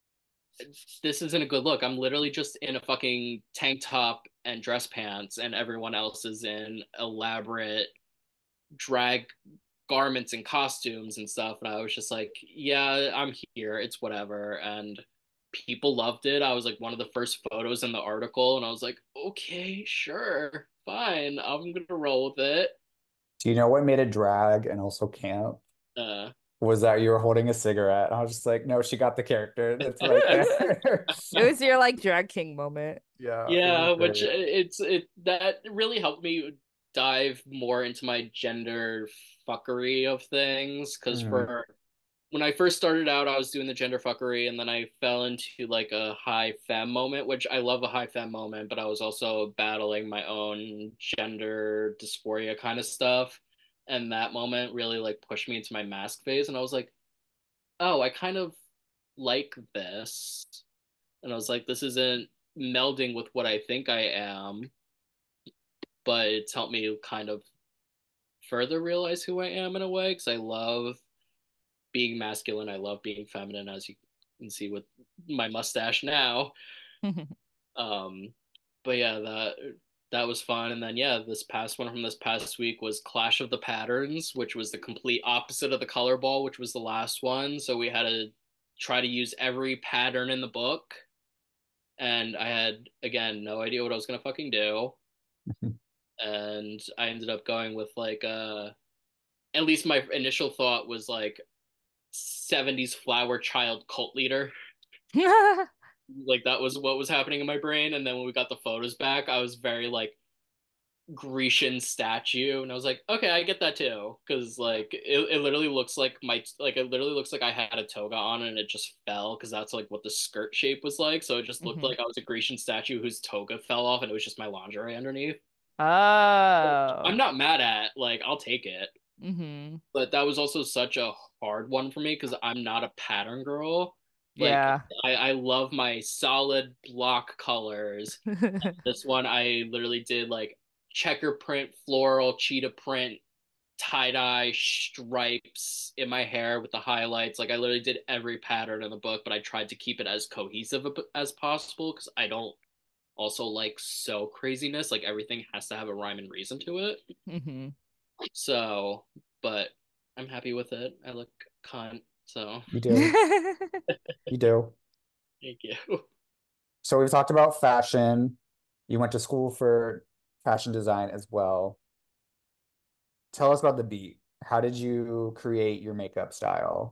this isn't a good look. I'm literally just in a fucking tank top and dress pants, and everyone else is in elaborate drag garments and costumes and stuff. And I was just like, yeah, I'm here. It's whatever. And people loved it. I was like one of the first photos in the article, and I was like, okay, sure, fine. I'm gonna roll with it. Do you know what made it drag and also camp? Uh, Was that you were holding a cigarette. I was just like, no, she got the character. That's right there. It was your like drag king moment. Yeah, it yeah, was which great. it's it that really helped me dive more into my gender fuckery of things. Because Mhm. for when I first started out, I was doing the gender fuckery, and then I fell into like a high femme moment, which I love a high femme moment, but I was also battling my own gender dysphoria kind of stuff. And that moment really like pushed me into my mask phase, and I was like, oh, I kind of like this. And I was like, this isn't melding with what I think I am, but it's helped me kind of further realize who I am in a way because I love being masculine. I love being feminine, as you can see with my mustache now. Um, but yeah, that that was fun. And then yeah, this past one from this past week was Clash of the Patterns, which was the complete opposite of the color ball, which was the last one. So we had to try to use every pattern in the book. And I had again no idea what I was gonna fucking do. And I ended up going with like uh at least my initial thought was like seventies flower child cult leader. Like that was what was happening in my brain. And then when we got the photos back, I was very like Grecian statue, and I was like, okay, I get that too, because like it, it literally looks like my like it literally looks like I had a toga on and it just fell because that's like what the skirt shape was like. So it just looked Mhm. like I was a Grecian statue whose toga fell off and it was just my lingerie underneath. Oh. I'm not mad at, like, I'll take it. Mm-hmm. But that was also such a hard one for me because I'm not a pattern girl. Like Yeah. I, I love my solid block colors. This one I literally did like checker print, floral, cheetah print, tie-dye stripes in my hair with the highlights. Like I literally did every pattern in the book, but I tried to keep it as cohesive as possible because I don't also like so craziness. Like everything has to have a rhyme and reason to it. Mm-hmm. So, but I'm happy with it. I look cunt, so You do. You do. thank you. So we've talked about fashion. You went to school for fashion design as well. Tell us about the beat. How did you create your makeup style?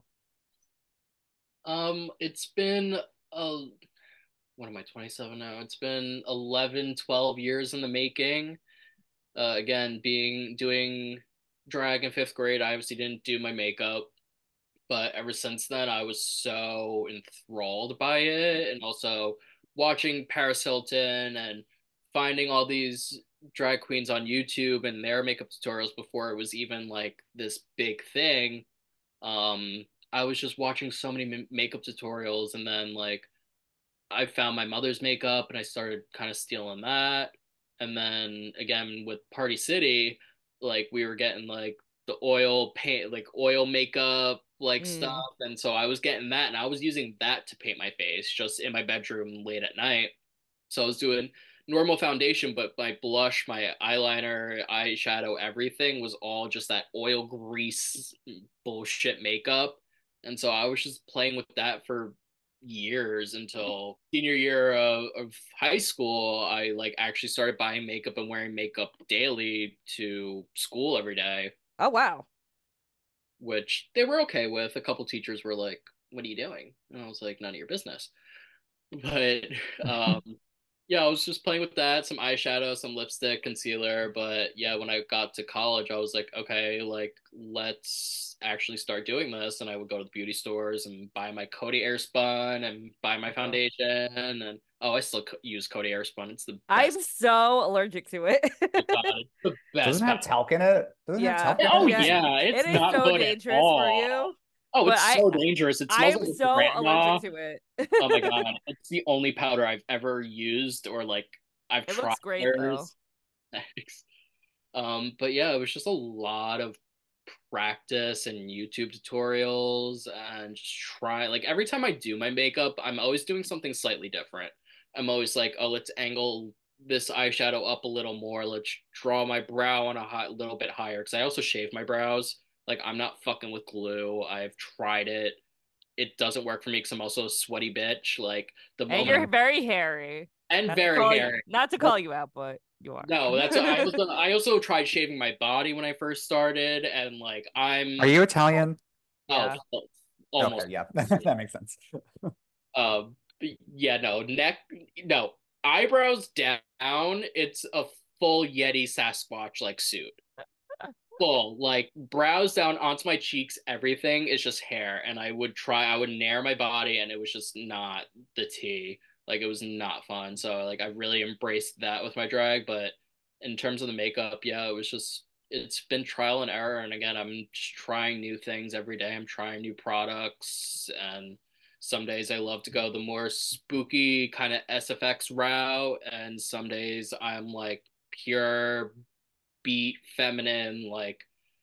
Um, it's been a what am I, twenty-seven now? It's been eleven, twelve years in the making. Uh, again, being doing drag in fifth grade, I obviously didn't do my makeup, but ever since then, I was so enthralled by it, and also watching Paris Hilton and finding all these drag queens on YouTube and their makeup tutorials before it was even like this big thing. Um, I was just watching so many m- makeup tutorials, and then like I found my mother's makeup and I started kind of stealing that. And then again with Party City, like we were getting like the oil paint, like oil makeup, like stuff. Mm. And so I was getting that and I was using that to paint my face just in my bedroom late at night. So I was doing normal foundation, but my blush, my eyeliner, eyeshadow, everything was all just that oil grease bullshit makeup. And so I was just playing with that for years until senior year of, of high school. I like actually started buying makeup and wearing makeup daily to school every day, Oh wow. which they were okay with. A couple teachers were like, "What are you doing?" And I was like, "None of your business." But um yeah, I was just playing with that, some eyeshadow, some lipstick, concealer. But yeah, when I got to college, I was like, okay, like let's actually start doing this. And I would go to the beauty stores and buy my Coty Airspun and buy my foundation. And oh, I still co- use Coty Airspun. It's the I'm best. so allergic to it. Oh my God, it's the best. Doesn't it have powder. talc in it? Doesn't it have Yeah. talc in Oh it? Yeah. yeah, It it's is not so good at dangerous for all. you. Oh, But it's I so dangerous. It I smells am like so grandma. allergic to it. Oh my God, it's the only powder I've ever used or like I've It tried looks great though. theirs. Um, but yeah, it was just a lot of practice and YouTube tutorials and just try like every time I do my makeup, I'm always doing something slightly different. I'm always like, oh, let's angle this eyeshadow up a little more. Let's draw my brow on a high, little bit higher because I also shave my brows. Like I'm not fucking with glue. I've tried it. It doesn't work for me because I'm also a sweaty bitch. Like the And moment you're I'm very hairy. and Not to very call you, hairy. not to call you out, but you are. No, that's I also I also tried shaving my body when I first started, and like I'm Are you Italian? oh Yeah. almost Okay, yeah, that makes sense. um yeah no neck no eyebrows down. It's a full Yeti Sasquatch like suit. Full like brows down onto my cheeks. Everything is just hair, and I would try. I would nair my body, and it was just not the tea. Like it was not fun. So like I really embraced that with my drag. But in terms of the makeup, yeah, it was just it's been trial and error. And again, I'm just trying new things every day. I'm trying new products, and some days I love to go the more spooky kind of S F X route, and some days I'm like pure beat feminine, like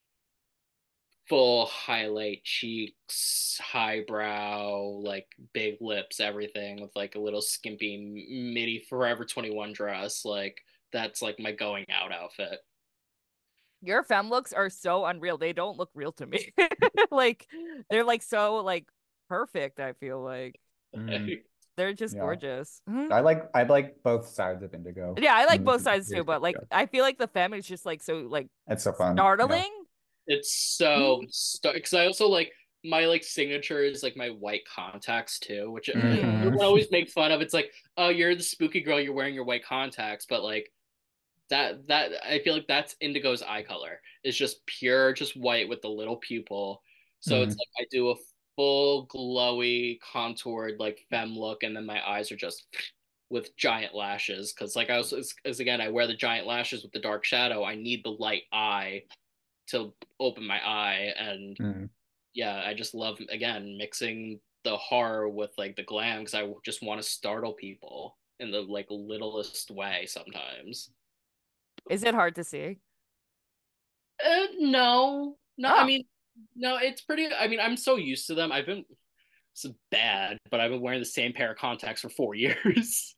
full highlight cheeks, highbrow, like big lips, everything with like a little skimpy midi Forever twenty-one dress. Like that's like my going out outfit. Your femme looks are so unreal. They don't look real to me. Like they're like so like perfect, I feel like. Mm, They're just yeah, gorgeous. Mhm. I like I like both sides of Indigo. Yeah, I like Mm, both sides too, yours- but like yeah. I feel like the femme is just like so like It's so fun. Yeah. startling. It's so because I also like my like signature is like my white contacts too, which uh, Mhm. everyone Mhm. always make fun of. It's like, oh, you're the spooky girl, you're wearing your white contacts, but like that that I feel like that's Indigo's eye color. It's just pure, just white with the little pupil. So it's Mm. like I do a full glowy contoured like femme look, and then my eyes are just with giant lashes because like I was as again I wear the giant lashes with the dark shadow. I need the light eye to open my eye, and Mm. yeah, I just love again mixing the horror with like the glam because I just want to startle people in the like littlest way sometimes. Is it hard to see? Uh, no, no. I Oh. mean, no. It's pretty. I mean, I'm so used to them. I've been. It's bad, but I've been wearing the same pair of contacts for four years.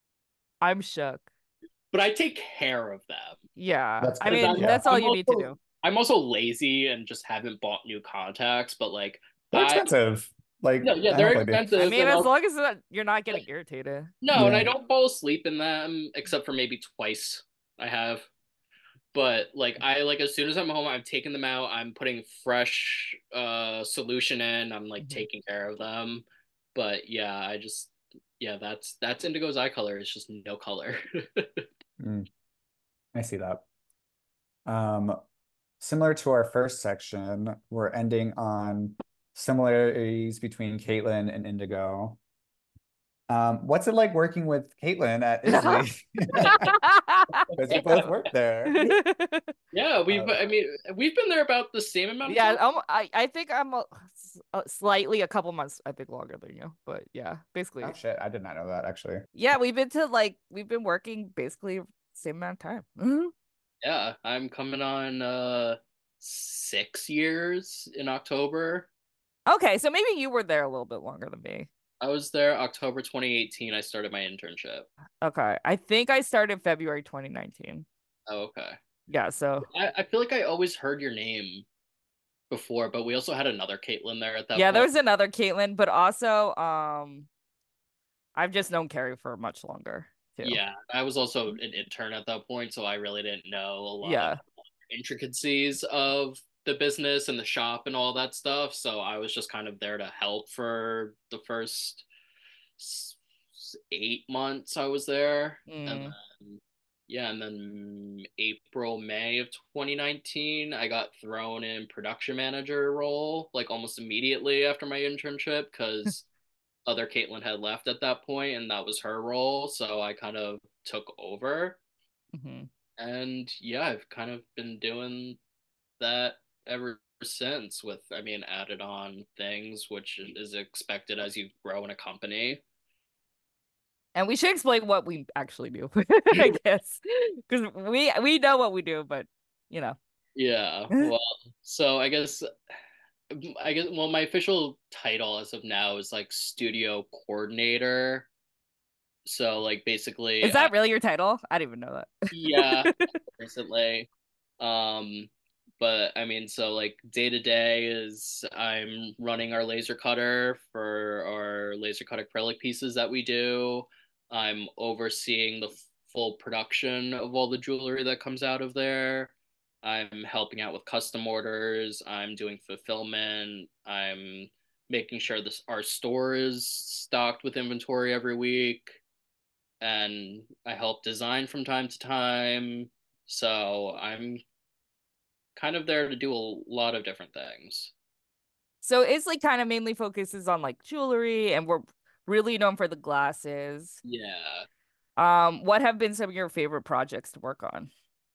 I'm shook. But I take care of them. Yeah. That's I good. mean, Yeah. that's all I'm you need to also- do. I'm also lazy and just haven't bought new contacts. But like, They're I expensive. Like, no, yeah, I they're don't blame you. expensive. I mean, and as I'll- long as that- you're not getting irritated. no, and I Yeah. don't fall asleep in them except for maybe twice. I have. But like I like as soon as I'm home, I'm taking them out. I'm putting fresh uh solution in. I'm like Mhm. taking care of them. But yeah, I just yeah, that's that's Indigo's eye color. It's just no color. Mm, I see that. Um, similar to our first section, we're ending on similarities between Caitlin and Indigo. Um, what's it like working with Caitlin at Isley? Because you both work there. Yeah, we've Uh, I mean we've been there about the same amount of Yeah, time. um, I I think I'm a, a slightly a couple months I think longer than you, but yeah, basically. Oh shit, I did not know that actually. Yeah, we've been to like we've been working basically same amount of time. Mhm. Yeah, I'm coming on uh six years in October. Okay, so maybe you were there a little bit longer than me. I was there October twenty eighteen. I started my internship. Okay, I think I started February twenty nineteen. Oh, okay. Yeah, so I, I feel like I always heard your name before, but we also had another Caitlin there at that yeah, point. there was another Caitlin, but also um, I've just known Carrie for much longer too. Yeah, I was also an intern at that point, so I really didn't know a lot Yeah. of intricacies of the business and the shop and all that stuff. So I was just kind of there to help for the first s- eight months I was there. And Mm. then, yeah, and then April, May of twenty nineteen, I got thrown in production manager role like almost immediately after my internship because other Caitlin had left at that point and that was her role. So I kind of took over. hmm And yeah, I've kind of been doing that ever since with, I mean, added on things, which is expected as you grow in a company. And we should explain what we actually do, I guess, because we we know what we do, but you know. Yeah, well, so I guess, I guess, well, my official title as of now is like studio coordinator. So like basically, Is that really your title? I didn't even know that. yeah, recently. Um, but I mean, so like day to day is I'm running our laser cutter for our laser cut acrylic pieces that we do. I'm overseeing the full production of all the jewelry that comes out of there. I'm helping out with custom orders. I'm doing fulfillment. I'm making sure this our store is stocked with inventory every week. And I help design from time to time. So I'm kind of there to do a lot of different things. So it's like kind of mainly focuses on like jewelry, and we're really known for the glasses. Yeah. Um, what have been some of your favorite projects to work on?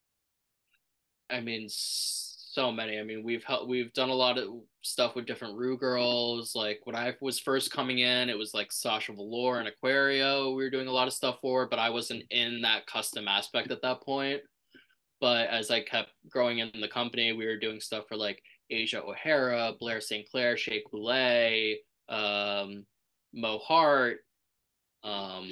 I mean, so many. I mean, we've helped, we've done a lot of stuff with different Rue girls. Like when I was first coming in, it was like Sasha Velour and Aquario. We were doing a lot of stuff for, but I wasn't in that custom aspect at that point. But as I kept growing in the company, we were doing stuff for like Asia O'Hara, Blair Saint Clair, Shea Coulee, um, Mo Hart, um,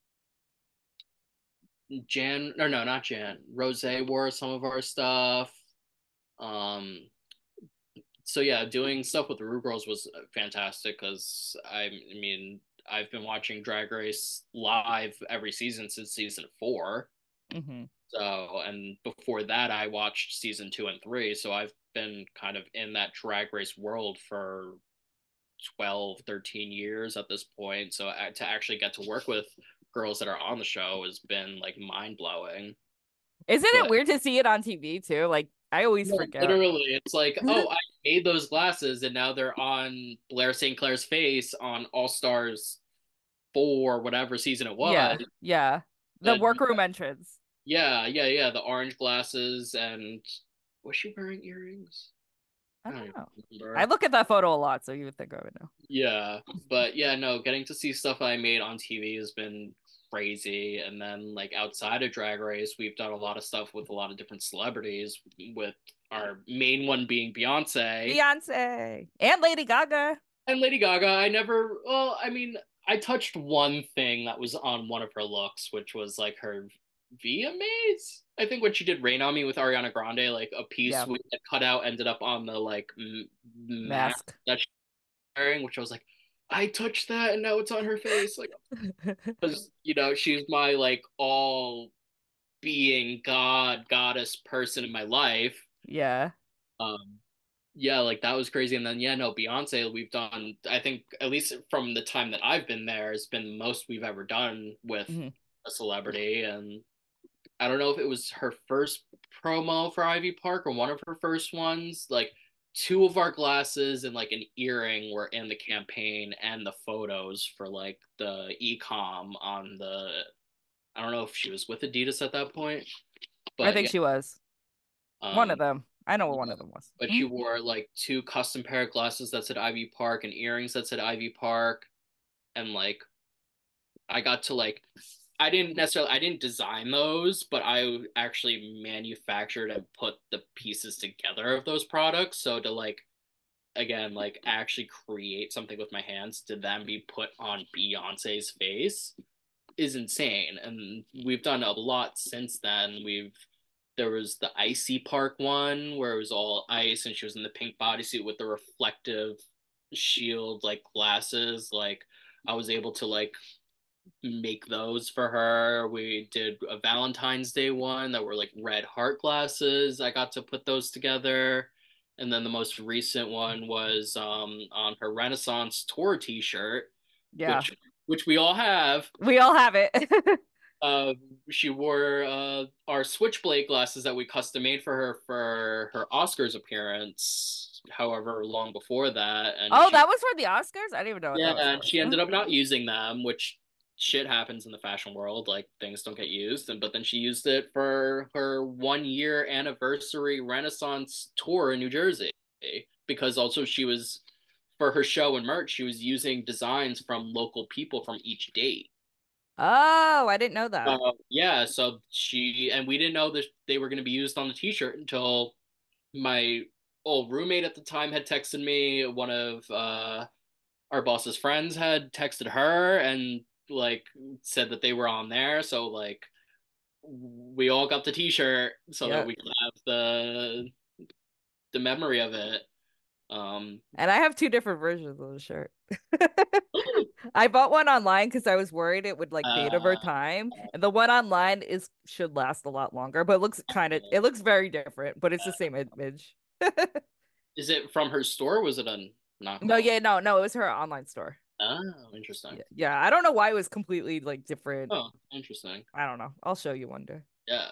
Jan, or no, not Jan. Rose wore some of our stuff. Um, so yeah, doing stuff with the Rue Girls was fantastic because I, I mean, I've been watching Drag Race live every season since season four. Mm-hmm. So, and before that, I watched season two and three. So I've been kind of in that Drag Race world for twelve, thirteen years at this point. So to actually get to work with girls that are on the show has been like mind blowing. Isn't But- it weird to see it on T V too? Like I always No, forget. literally, it's like, oh, I made those glasses and now they're on Blair Saint Clair's face on All Stars four, whatever season it was. Yeah, yeah. The And- workroom entrance. Yeah, yeah, yeah. The orange glasses, and was she wearing earrings? I don't don't know. remember. I look at that photo a lot, so you would think I would know. Yeah, but yeah, no, getting to see stuff I made on T V has been crazy. And then like outside of Drag Race, we've done a lot of stuff with a lot of different celebrities, with our main one being Beyonce. Beyonce and Lady Gaga. And Lady Gaga, I never, well, I mean, I touched one thing that was on one of her looks, which was like her V M As. I think when she did Rain on Me with Ariana Grande, like a piece Yeah. we had cut out ended up on the like m- mask Mask. that she was wearing, which I was like, I touched that and now it's on her face. Like, because, you know, she's my like all being god, goddess person in my life. Yeah. Um, yeah, like that was crazy. And then yeah, no, Beyonce, we've done, I think at least from the time that I've been there, has been the most we've ever done with Mhm. a celebrity. And I don't know if it was her first promo for Ivy Park or one of her first ones. Like two of our glasses and like an earring were in the campaign and the photos for like the e-com on the, I don't know if she was with Adidas at that point, but I think yeah, she was. um, One of them. I know what one yeah. of them was. But Mhm. she wore like two custom pair of glasses that said Ivy Park and earrings that said Ivy Park. And like I got to like, I didn't necessarily, I didn't design those, but I actually manufactured and put the pieces together of those products. So to like, again, like actually create something with my hands to then be put on Beyonce's face is insane. And we've done a lot since then. We've, there was the Icy Park one where it was all ice and she was in the pink bodysuit with the reflective shield like glasses. Like I was able to like make those for her. We did a Valentine's Day one that were like red heart glasses. I got to put those together. And then the most recent one was um on her Renaissance tour t-shirt, Yeah. which which we all have. We all have it. Uh, she wore uh, our switchblade glasses that we custom made for her for her Oscars appearance, however long before that. And Oh, she, that was for the Oscars? I didn't even know what yeah, that was and for. she ended up not using them, which shit happens in the fashion world. Like things don't get used, and but then she used it for her one year anniversary Renaissance tour in New Jersey, because also she was for her show and merch, she was using designs from local people from each date. Oh, I didn't know that. Uh, yeah, so she and we didn't know that they were going to be used on the t-shirt until my old roommate at the time had texted me. One of uh, our boss's friends had texted her and like said that they were on there. So like we all got the t-shirt so Yeah. that we could have the the memory of it. Um, And I have two different versions of the shirt. I bought one online because I was worried it would like fade over uh, time. And the one online is should last a lot longer, but it looks kind of it looks very different, but it's the same image. is it from her store? Or was it a knockoff? No, yeah, no, no, it was her online store. Oh, interesting. Yeah, yeah, I don't know why it was completely like different. Oh, interesting. I don't know. I'll show you one day. Yeah.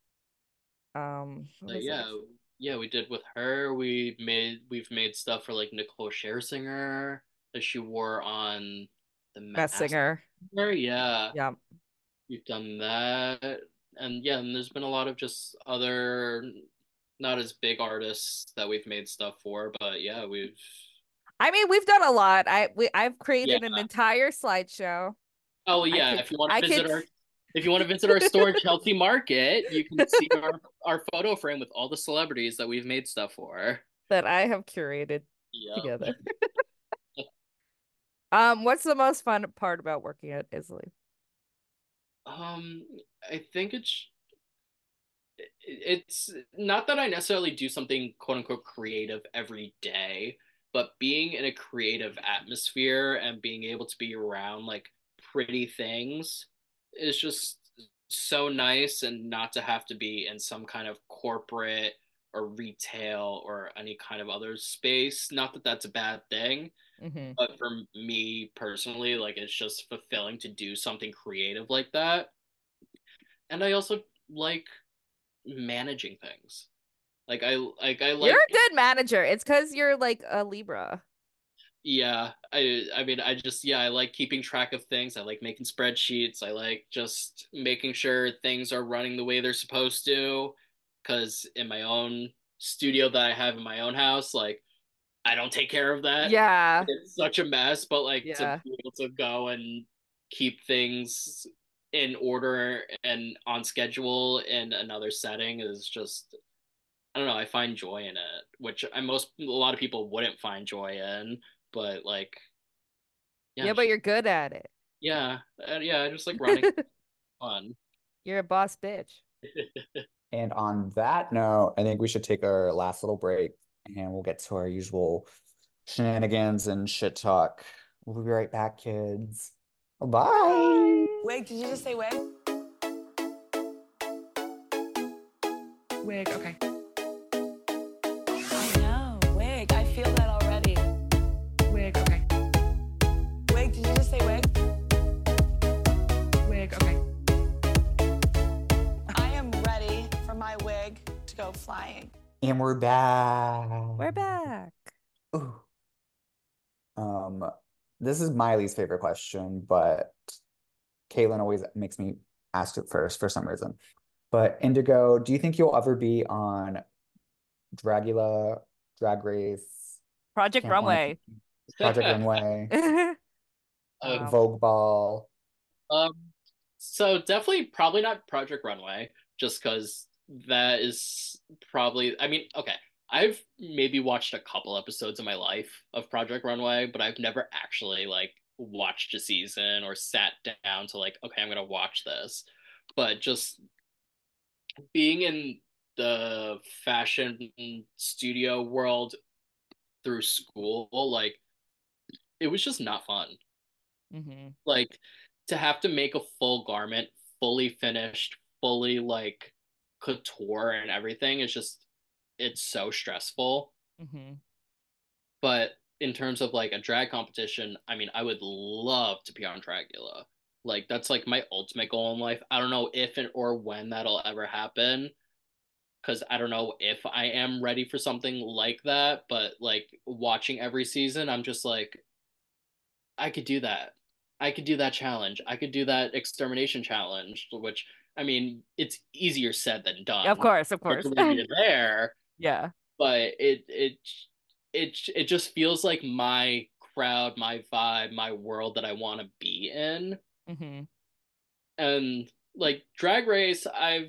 Um, what But was yeah, it? yeah, we did with her. We made we've made stuff for like Nicole Scherzinger that she wore on the Masked Masked Singer. Singer. Yeah, Yeah. we've done that, and yeah, and there's been a lot of just other not as big artists that we've made stuff for, but yeah, we've I mean, we've done a lot. I we I've created Yeah. an entire slideshow. oh yeah, could- if you want I to visit could- our if you want to visit our store in Chelsea Market, you can see our our photo frame with all the celebrities that we've made stuff for. That I have curated Yeah. together. Um, what's the most fun part about working at Isley? Um, I think it's it's not that I necessarily do something quote unquote creative every day, but being in a creative atmosphere and being able to be around like pretty things is just so nice, and not to have to be in some kind of corporate or retail or any kind of other space. Not that that's a bad thing, Mm-hmm. but for me personally, like it's just fulfilling to do something creative like that. And I also like managing things. Like I like I like You're a good manager. It's because you're like a Libra. yeah, I I mean I just yeah, I like keeping track of things. I like making spreadsheets. I like just making sure things are running the way they're supposed to. Cause in my own studio that I have in my own house, like I don't take care of that. Yeah. It's such a mess, but like Yeah. to be able to go and keep things in order and on schedule in another setting is just, I don't know, I find joy in it, which I most a lot of people wouldn't find joy in, but like yeah, Yeah, it's but just- you're good at it. yeah, uh, yeah, I just like running fun. You're a boss bitch. And on that note, I think we should take our last little break and we'll get to our usual shenanigans and shit talk. We'll be right back, kids. Bye. Wig, did you just say wig? Wig, okay. I know, wig. I feel that already. Wig, okay. Wig, did you just say wig? Wig, okay. I am ready for my wig to go flying. And we're back. We're back. Ooh. Um, this is my least favorite question, but Caitlin always makes me ask it first for some reason. But Indigo, do you think you'll ever be on Dragula, Drag Race, Project Camp One- Runway. Project Runway, Um, Wow. Vogue Ball? Um, so definitely probably not Project Runway, just because that is probably, I mean, okay, I've maybe watched a couple episodes in my life of Project Runway, but I've never actually like watched a season or sat down to like, okay, I'm gonna watch this. But just being in the fashion studio world through school, like it was just not fun. hmm Like to have to make a full garment, fully finished, fully like couture and everything is just, it's so stressful. hmm But in terms of like a drag competition, I mean, I would love to be on Dragula. Like that's like my ultimate goal in life. I don't know if and or when that'll ever happen, because I don't know if I am ready for something like that. But like watching every season, I'm just like, I could do that. I could do that challenge. I could do that extermination challenge, which I mean, it's easier said than done. Of course, of course. Particularly when you're there, Yeah. but it it it it just feels like my crowd, my vibe, my world that I want to be in. hmm And like Drag Race, I've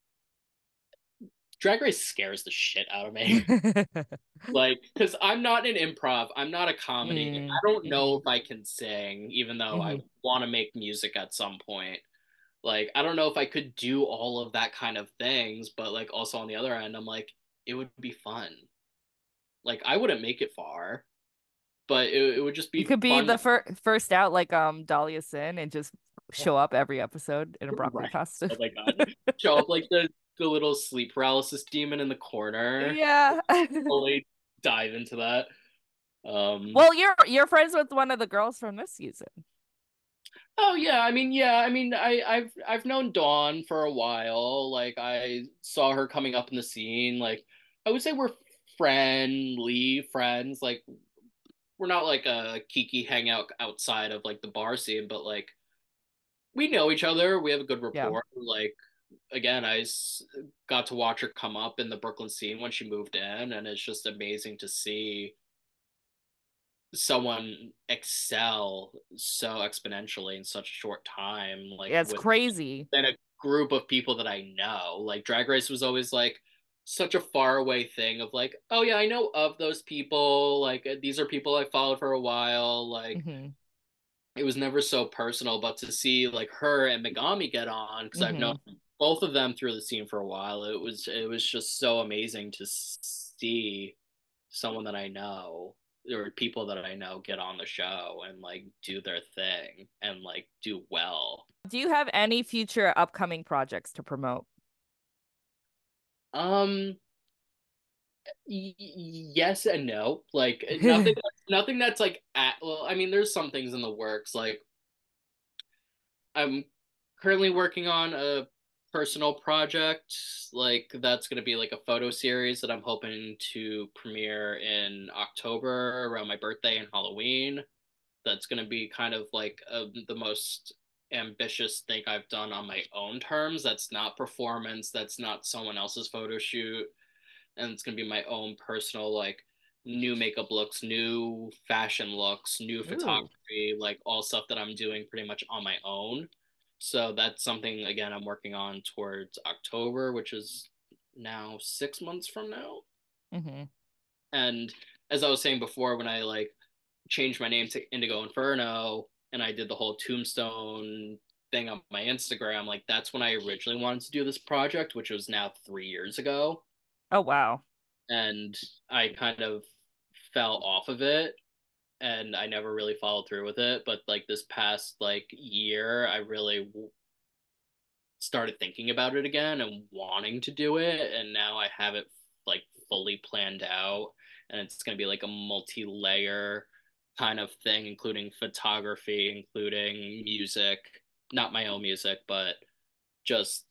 Drag Race scares the shit out of me. Like, because I'm not an improv, I'm not a comedian. Mm, I don't know mhm. if I can sing, even though I Mhm. want to make music at some point. Like, I don't know if I could do all of that kind of things, but like also on the other end, I'm like, it would be fun. Like, I wouldn't make it far, but it, it would just be You could be fun. the fir- first out like um Dahlia Sin and just show up every episode in a broccoli Right. costume. Oh my god. Show up like the, the little sleep paralysis demon in the corner. Yeah. Fully dive into that. Um Well, you're you're friends with one of the girls from this season. Oh yeah, I mean yeah, I mean I I've I've known Dawn for a while. Like I saw her coming up in the scene. Like I would say we're friendly friends. Like we're not like a Kiki hangout outside of like the bar scene, but like we know each other. We have a good Yeah. rapport. Like again, I s- got to watch her come up in the Brooklyn scene when she moved in, and it's just amazing to see someone excel so exponentially in such a short time. Like Yeah, it's with crazy. then a group of people that I know. Like Drag Race was always like such a far away thing of like, oh yeah, I know of those people. Like these are people I followed for a while. Like hmm it was never so personal, but to see like her and Megami get on, because I've Mhm. known both of them through the scene for a while, it was it was just so amazing to see someone that I know or people that I know get on the show and like do their thing and like do well. Do you have any future upcoming projects to promote? Um y- yes and no. Like nothing nothing that's like at well, I mean there's some things in the works. Like I'm currently working on a personal project. Like that's going to be like a photo series that I'm hoping to premiere in October around my birthday and Halloween. That's going to be kind of like a, the most ambitious thing I've done on my own terms. That's not performance, that's not someone else's photo shoot. And it's going to be my own personal like new makeup looks, new fashion looks, new Ooh. photography, like all stuff that I'm doing pretty much on my own. So that's something again I'm working on towards October, which is now six months from now. Mm-hmm. And as I was saying before, when I like changed my name to Indigo Inferno and I did the whole tombstone thing on my Instagram, like that's when I originally wanted to do this project, which was now three years ago. Oh wow. And I kind of fell off of it and I never really followed through with it. But like this past like year, I really w- started thinking about it again and wanting to do it. And now I have it like fully planned out. And it's going to be like a multi layer kind of thing, including photography, including music, not my own music, but just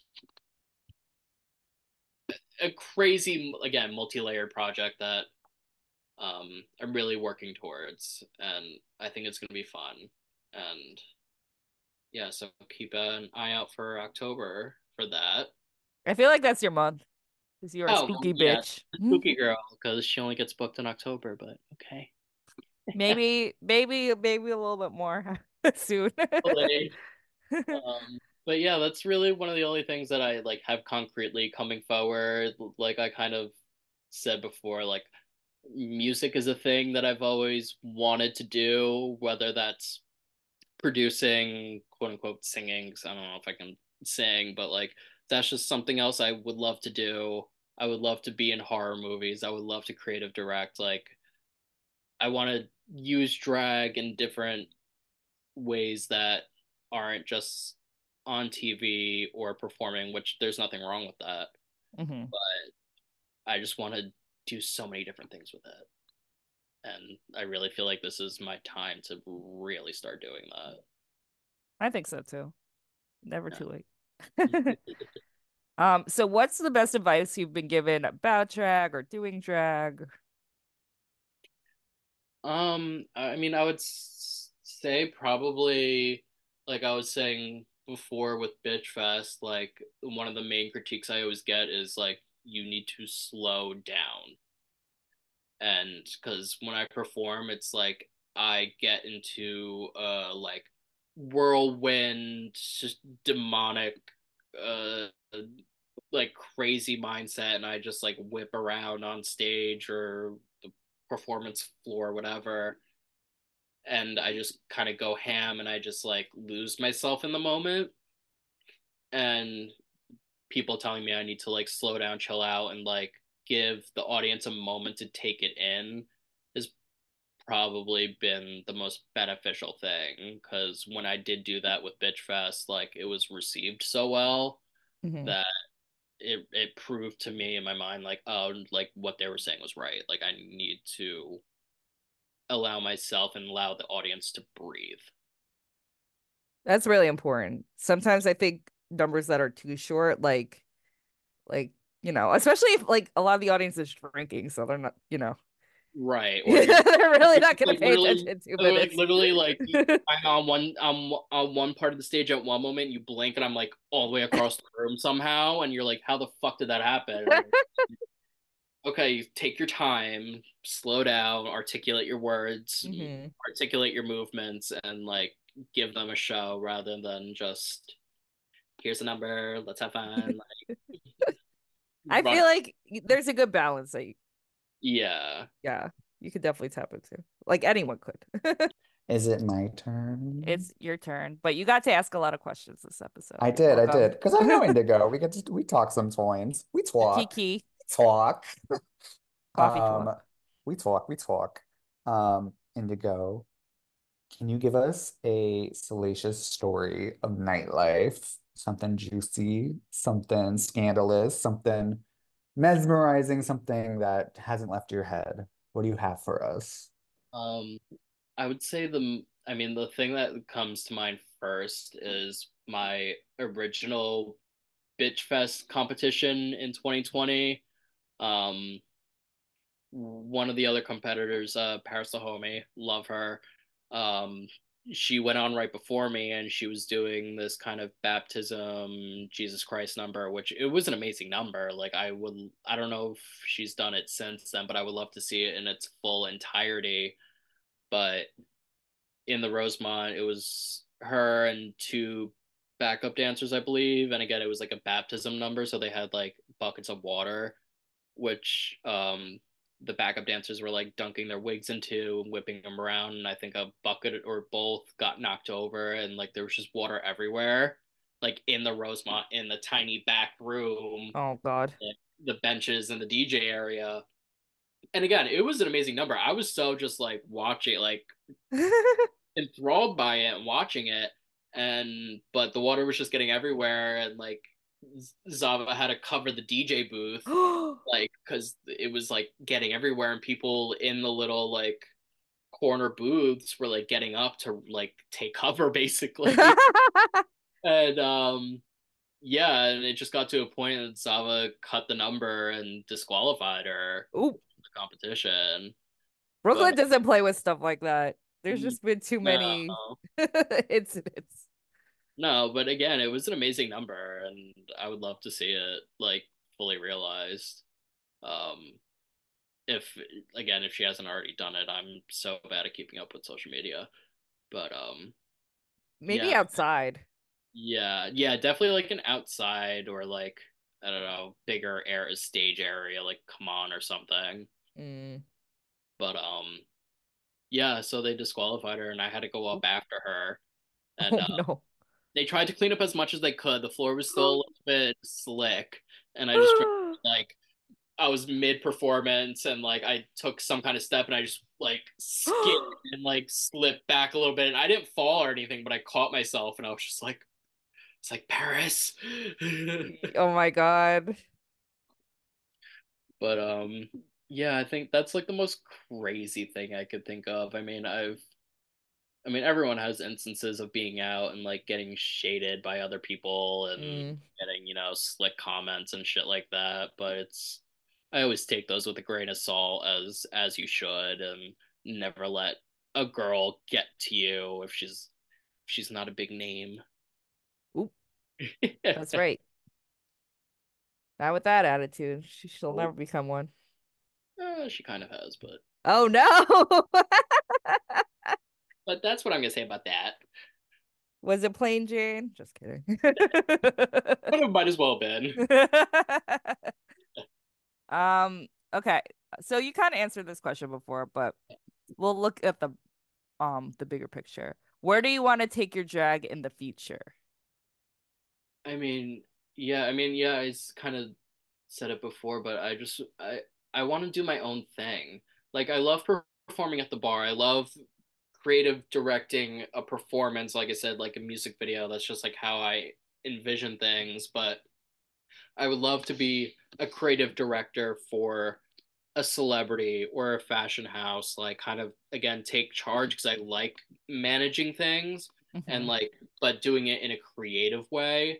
a crazy, again, multi layered project that um, I'm really working towards. And I think it's going to be fun. And yeah, so keep an eye out for October for that. I feel like that's your month because you're a Oh, well, spooky yeah, bitch. spooky girl, because she only gets booked in October, but okay. Maybe, maybe, maybe a little bit more soon. Delayed. Um, but yeah, that's really one of the only things that I like have concretely coming forward. Like I kind of said before, like music is a thing that I've always wanted to do, whether that's producing, quote unquote, singing. 'Cause I don't know if I can sing, but like that's just something else I would love to do. I would love to be in horror movies. I would love to creative direct. Like I want to use drag in different ways that aren't just on T V or performing, which there's nothing wrong with that. Hmm. But I just want to do so many different things with it. And I really feel like this is my time to really start doing that. I think so too. Never Yeah. too late. Um, so what's the best advice you've been given about drag or doing drag? Um, I mean, I would s- say probably like I was saying before with Bitch Fest, like one of the main critiques I always get is like you need to slow down. And because when I perform, it's like I get into uh like whirlwind, just demonic, uh like crazy mindset, and I just like whip around on stage or the performance floor, whatever, and I just kind of go ham and I just like lose myself in the moment. And people telling me I need to like slow down, chill out, and like give the audience a moment to take it in has probably been the most beneficial thing. Because when I did do that with Bitch Fest, like it was received so well Mhm. that it it proved to me in my mind like, oh, like what they were saying was right. Like I need to allow myself and allow the audience to breathe. That's really important. Sometimes I think numbers that are too short, like like, you know, especially if like a lot of the audience is drinking, so they're not, you know, Right. Or they're you're really not gonna like pay literally attention two or like minutes. literally like you, I'm on one I'm on one part of the stage at one moment, you blink and I'm like all the way across the room somehow, and you're like, how the fuck did that happen? And okay, you take your time, slow down, articulate your words, Hmm. articulate your movements, and like give them a show rather than just here's a number, let's have fun. Like, I run. feel like there's a good balance that you, Yeah. yeah, you could definitely tap into. Like anyone could. Is it my turn? It's your turn, but you got to ask a lot of questions this episode. I You're did, I welcome. did. Because I know Indigo. We get to we talk sometimes. We talk. Kiki, We talk. coffee Um, talk. we talk, we talk. Um, Indigo, can you give us a salacious story of nightlife? Something juicy, something scandalous, something mesmerizing, something that hasn't left your head. What do you have for us? Um, I would say the, I mean, the thing that comes to mind first is my original Bitch Fest competition in twenty twenty. Um, one of the other competitors, uh, Paris the Homie, love her. Um, she went on right before me and she was doing this kind of baptism Jesus Christ number, which it was an amazing number. Like I would, I don't know if she's done it since then, but I would love to see it in its full entirety. But in the Rosemont, it was her and two backup dancers, I believe. And again, it was like a baptism number, so they had like buckets of water, which um the backup dancers were like dunking their wigs into and whipping them around. And I think a bucket or both got knocked over, and like there was just water everywhere, like in the Rosemont, in the tiny back room, Oh God. the, the benches and the D J area. And again, it was an amazing number. I was so just like watching, like enthralled by it and watching it. And but the water was just getting everywhere, and like Zava had to cover the D J booth, like because it was like getting everywhere, and people in the little like corner booths were like getting up to like take cover basically. And um yeah, and it just got to a point that Zava cut the number and disqualified her Ooh, from the competition. Brooklyn But doesn't play with stuff like that. There's mm, just been too no, many incidents. no, but again, it was an amazing number, and I would love to see it like fully realized. Um, if again, if she hasn't already done it, I'm so bad at keeping up with social media. But um, Maybe yeah, outside. yeah, yeah, definitely like an outside or like I don't know, bigger air stage area, like come on or something. Mm. But um, yeah, so they disqualified her, and I had to go up after her, and Oh uh, no. they tried to clean up as much as they could. The floor was still a little bit slick, and I just tried like I was mid performance, and like I took some kind of step, and I just like skidded and like slipped back a little bit, and I didn't fall or anything, but I caught myself, and I was just like, it's like Paris. Oh my God. But um, yeah, I think that's like the most crazy thing I could think of. I mean, I've I mean, everyone has instances of being out and like getting shaded by other people and Mm. getting, you know, slick comments and shit like that. But it's, I always take those with a grain of salt, as as you should, and never let a girl get to you if she's if she's not a big name. Oop, that's right. Not with that attitude. She, she'll Oh, never become one. uh, she kind of has, but Oh no. but that's what I'm gonna say about that. Was it plain Jane? Just kidding. But it might as well have been. Um, okay. So you kind of answered this question before, but we'll look at the um the bigger picture. Where do you want to take your drag in the future? I mean, yeah, I mean, yeah, I kind of said it before, but I just I I want to do my own thing. Like I love performing at the bar. I love creative directing a performance, like I said, like a music video. That's just like how I envision things, but I would love to be a creative director for a celebrity or a fashion house, like kind of again take charge because I like managing things and Mhm. like but doing it in a creative way.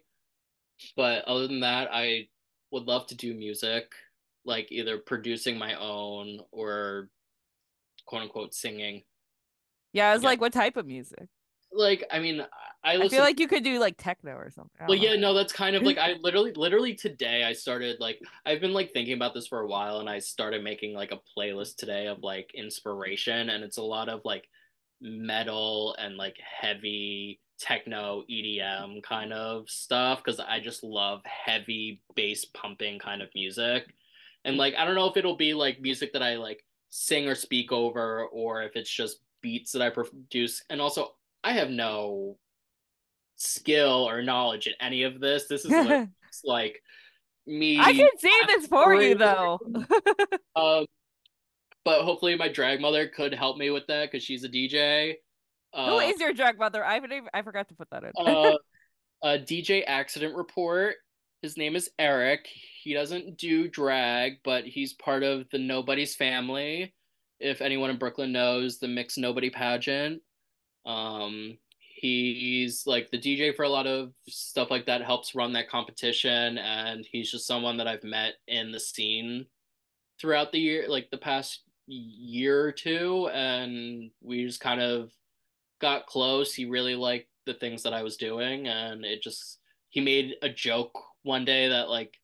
But other than that, I would love to do music, like either producing my own or quote unquote singing. Yeah, I was Again, like, what type of music? like I mean, I I feel listen. like you could do like techno or something. I Well, don't know. yeah, no, that's kind of like I literally, literally today I started like I've been like thinking about this for a while, and I started making like a playlist today of like inspiration, and it's a lot of like metal and like heavy techno E D M kind of stuff because I just love heavy bass pumping kind of music. And like I don't know if it'll be like music that I like sing or speak over, or if it's just beats that I produce. And also, I have no skill or knowledge in any of this. This is literally just, like I me can see this for you though. um, but hopefully my drag mother could help me with that because she's a D J. Who Uh, is your drag mother? I haven't even, I forgot to put that in. uh, a D J accident report. His name is Eric. He doesn't do drag, but he's part of the Nobody's family. If anyone in Brooklyn knows the Mixed Nobody pageant, um, he's like the D J for a lot of stuff like that, helps run that competition, and he's just someone that I've met in the scene throughout the year, like the past year or two, and we just kind of got close. He really liked the things that I was doing, and it just he made a joke one day that like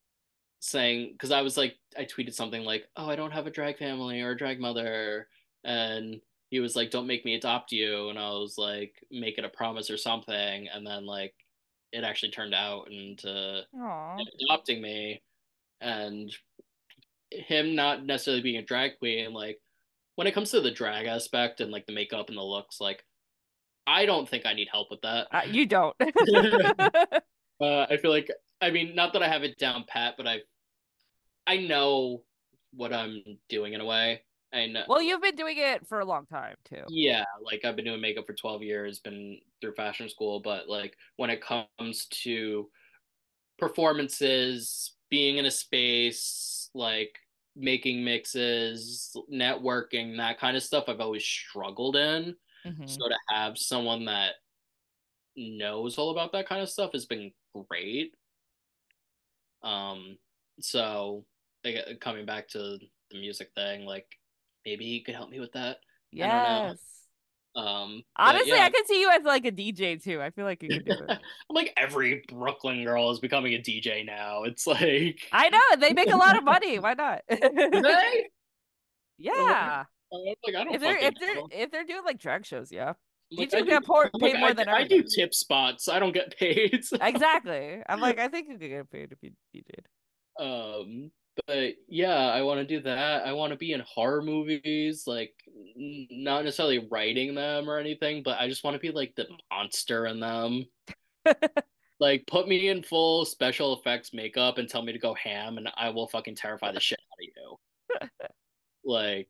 saying because I was like I tweeted something like, "Oh, I don't have a drag family or a drag mother," and he was like, "Don't make me adopt you," and I was like, "Make it a promise or something," and then like it actually turned out into Aw. adopting me, and him not necessarily being a drag queen, like when it comes to the drag aspect and like the makeup and the looks, like I don't think I need help with that. Uh, you don't. uh, I feel like, I mean, not that I have it down pat, but I I know what I'm doing in a way. I know. Well, you've been doing it for a long time too. Yeah, like I've been doing makeup for twelve years, been through fashion school, but like when it comes to performances, being in a space, like making mixes, networking, that kind of stuff, I've always struggled in. Mhm. So to have someone that knows all about that kind of stuff has been great. Um, so like, coming back to the music thing, like maybe you could help me with that. I don't know. Yes. Um, but Honestly, yeah. I could see you as like a D J too. I feel like you could do it. I'm like every Brooklyn girl is becoming a D J now. It's like I know they make a lot of money. Why not? do they? Yeah. I'm like I don't If they're fucking if they're know. if they're doing like drag shows, yeah. I'm like, D Js I do- get por- I'm paid like, more I, than I everything. do tip spots. I don't get paid. so- Exactly. I'm like, I think you could get paid if you, you did. Um, but yeah, I want to do that. I want to be in horror movies, like n- not necessarily writing them or anything, but I just want to be like the monster in them. Like, put me in full special effects makeup and tell me to go ham, and I will fucking terrify the shit out of you. Like,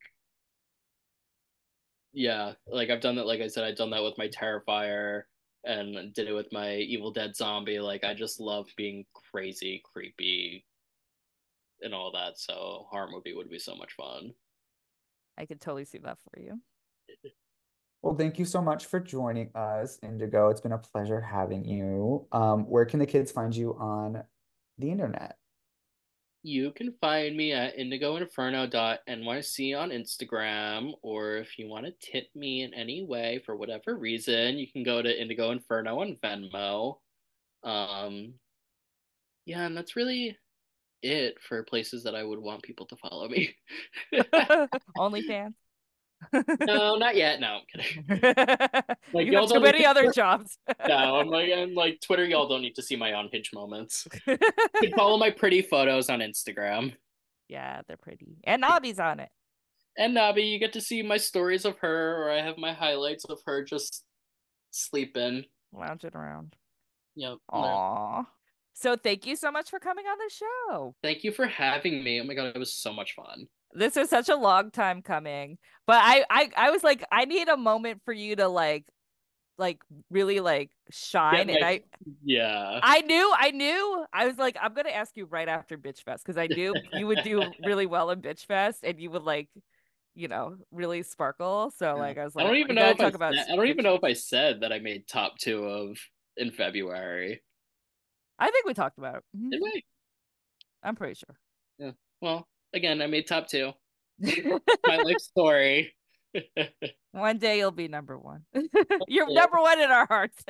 yeah, like I've done that. Like I said, I've done that with my Terrifier and did it with my Evil Dead zombie. Like, I just love being crazy, creepy, and all that. So, horror movie would be so much fun. I could totally see that for you. Well, thank you so much for joining us, Indigo. It's been a pleasure having you. Um, where can the kids find you on the internet? You can find me at indigo inferno dot N Y C on Instagram, or if you want to tip me in any way for whatever reason, you can go to Indigo Inferno on Venmo. Um, yeah, and that's really it for places that I would want people to follow me. OnlyFans. No, not yet. No, I'm kidding. Like, You y'all have too don't many need- other jobs. No, I'm like, I'm like Twitter. Y'all don't need to see my unhinged moments. You can follow my pretty photos on Instagram. Yeah, they're pretty. And Nobby's on it. And Nabi, you get to see my stories of her, or I have my highlights of her just sleeping. Lounging around. Yep. Aww. So thank you so much for coming on the show. Thank you for having me. Oh my god, it was so much fun. This was such a long time coming. But I I, I was like, I need a moment for you to like like really like shine. Yeah, and like- I Yeah. I knew, I knew. I was like, I'm gonna ask you right after Bitch Fest because I knew you would do really well in Bitch Fest and you would like, you know, really sparkle. So like I was like, I don't even we know gotta if I, talk about said- I don't even Bitch know if Fest. I said that I made top two of in February. I think we talked about it. Mhm. Did we? I'm pretty sure. Well, again, I made top two. My life story. One day you'll be number one. You're number one in our hearts.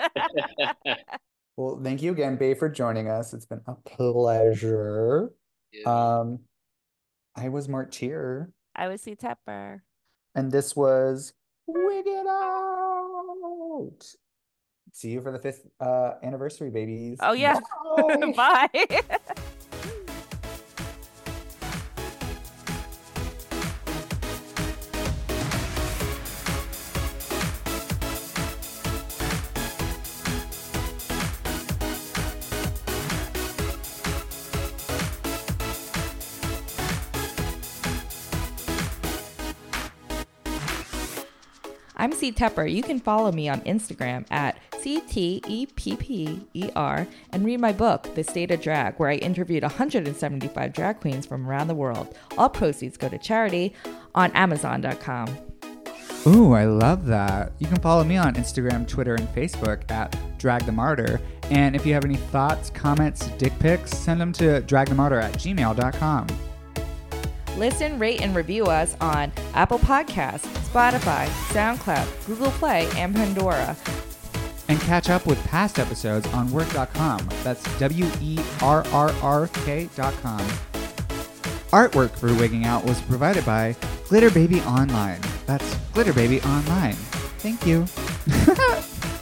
Well, thank you again, Bae, for joining us. It's been a pleasure. Um, I was Mark Cheer, I would see Tepper. and this was Wig It Out. See you for the fifth uh anniversary, babies. Oh, yeah. Bye. Bye. I'm C Tepper. You can follow me on Instagram at C T E P P E R and read my book, The State of Drag, where I interviewed one hundred seventy-five drag queens from around the world. All proceeds go to charity on amazon dot com. Ooh, I love that. You can follow me on Instagram, Twitter, and Facebook at Drag the Martyr. And if you have any thoughts, comments, dick pics, send them to dragthemartyr at gmail dot com. Listen, rate, and review us on Apple Podcasts, Spotify, SoundCloud, Google Play, and Pandora. And catch up with past episodes on work dot com. That's W E R R R K dot com. Artwork for Wigging Out was provided by Glitter Baby Online. That's Glitter Baby Online. Thank you.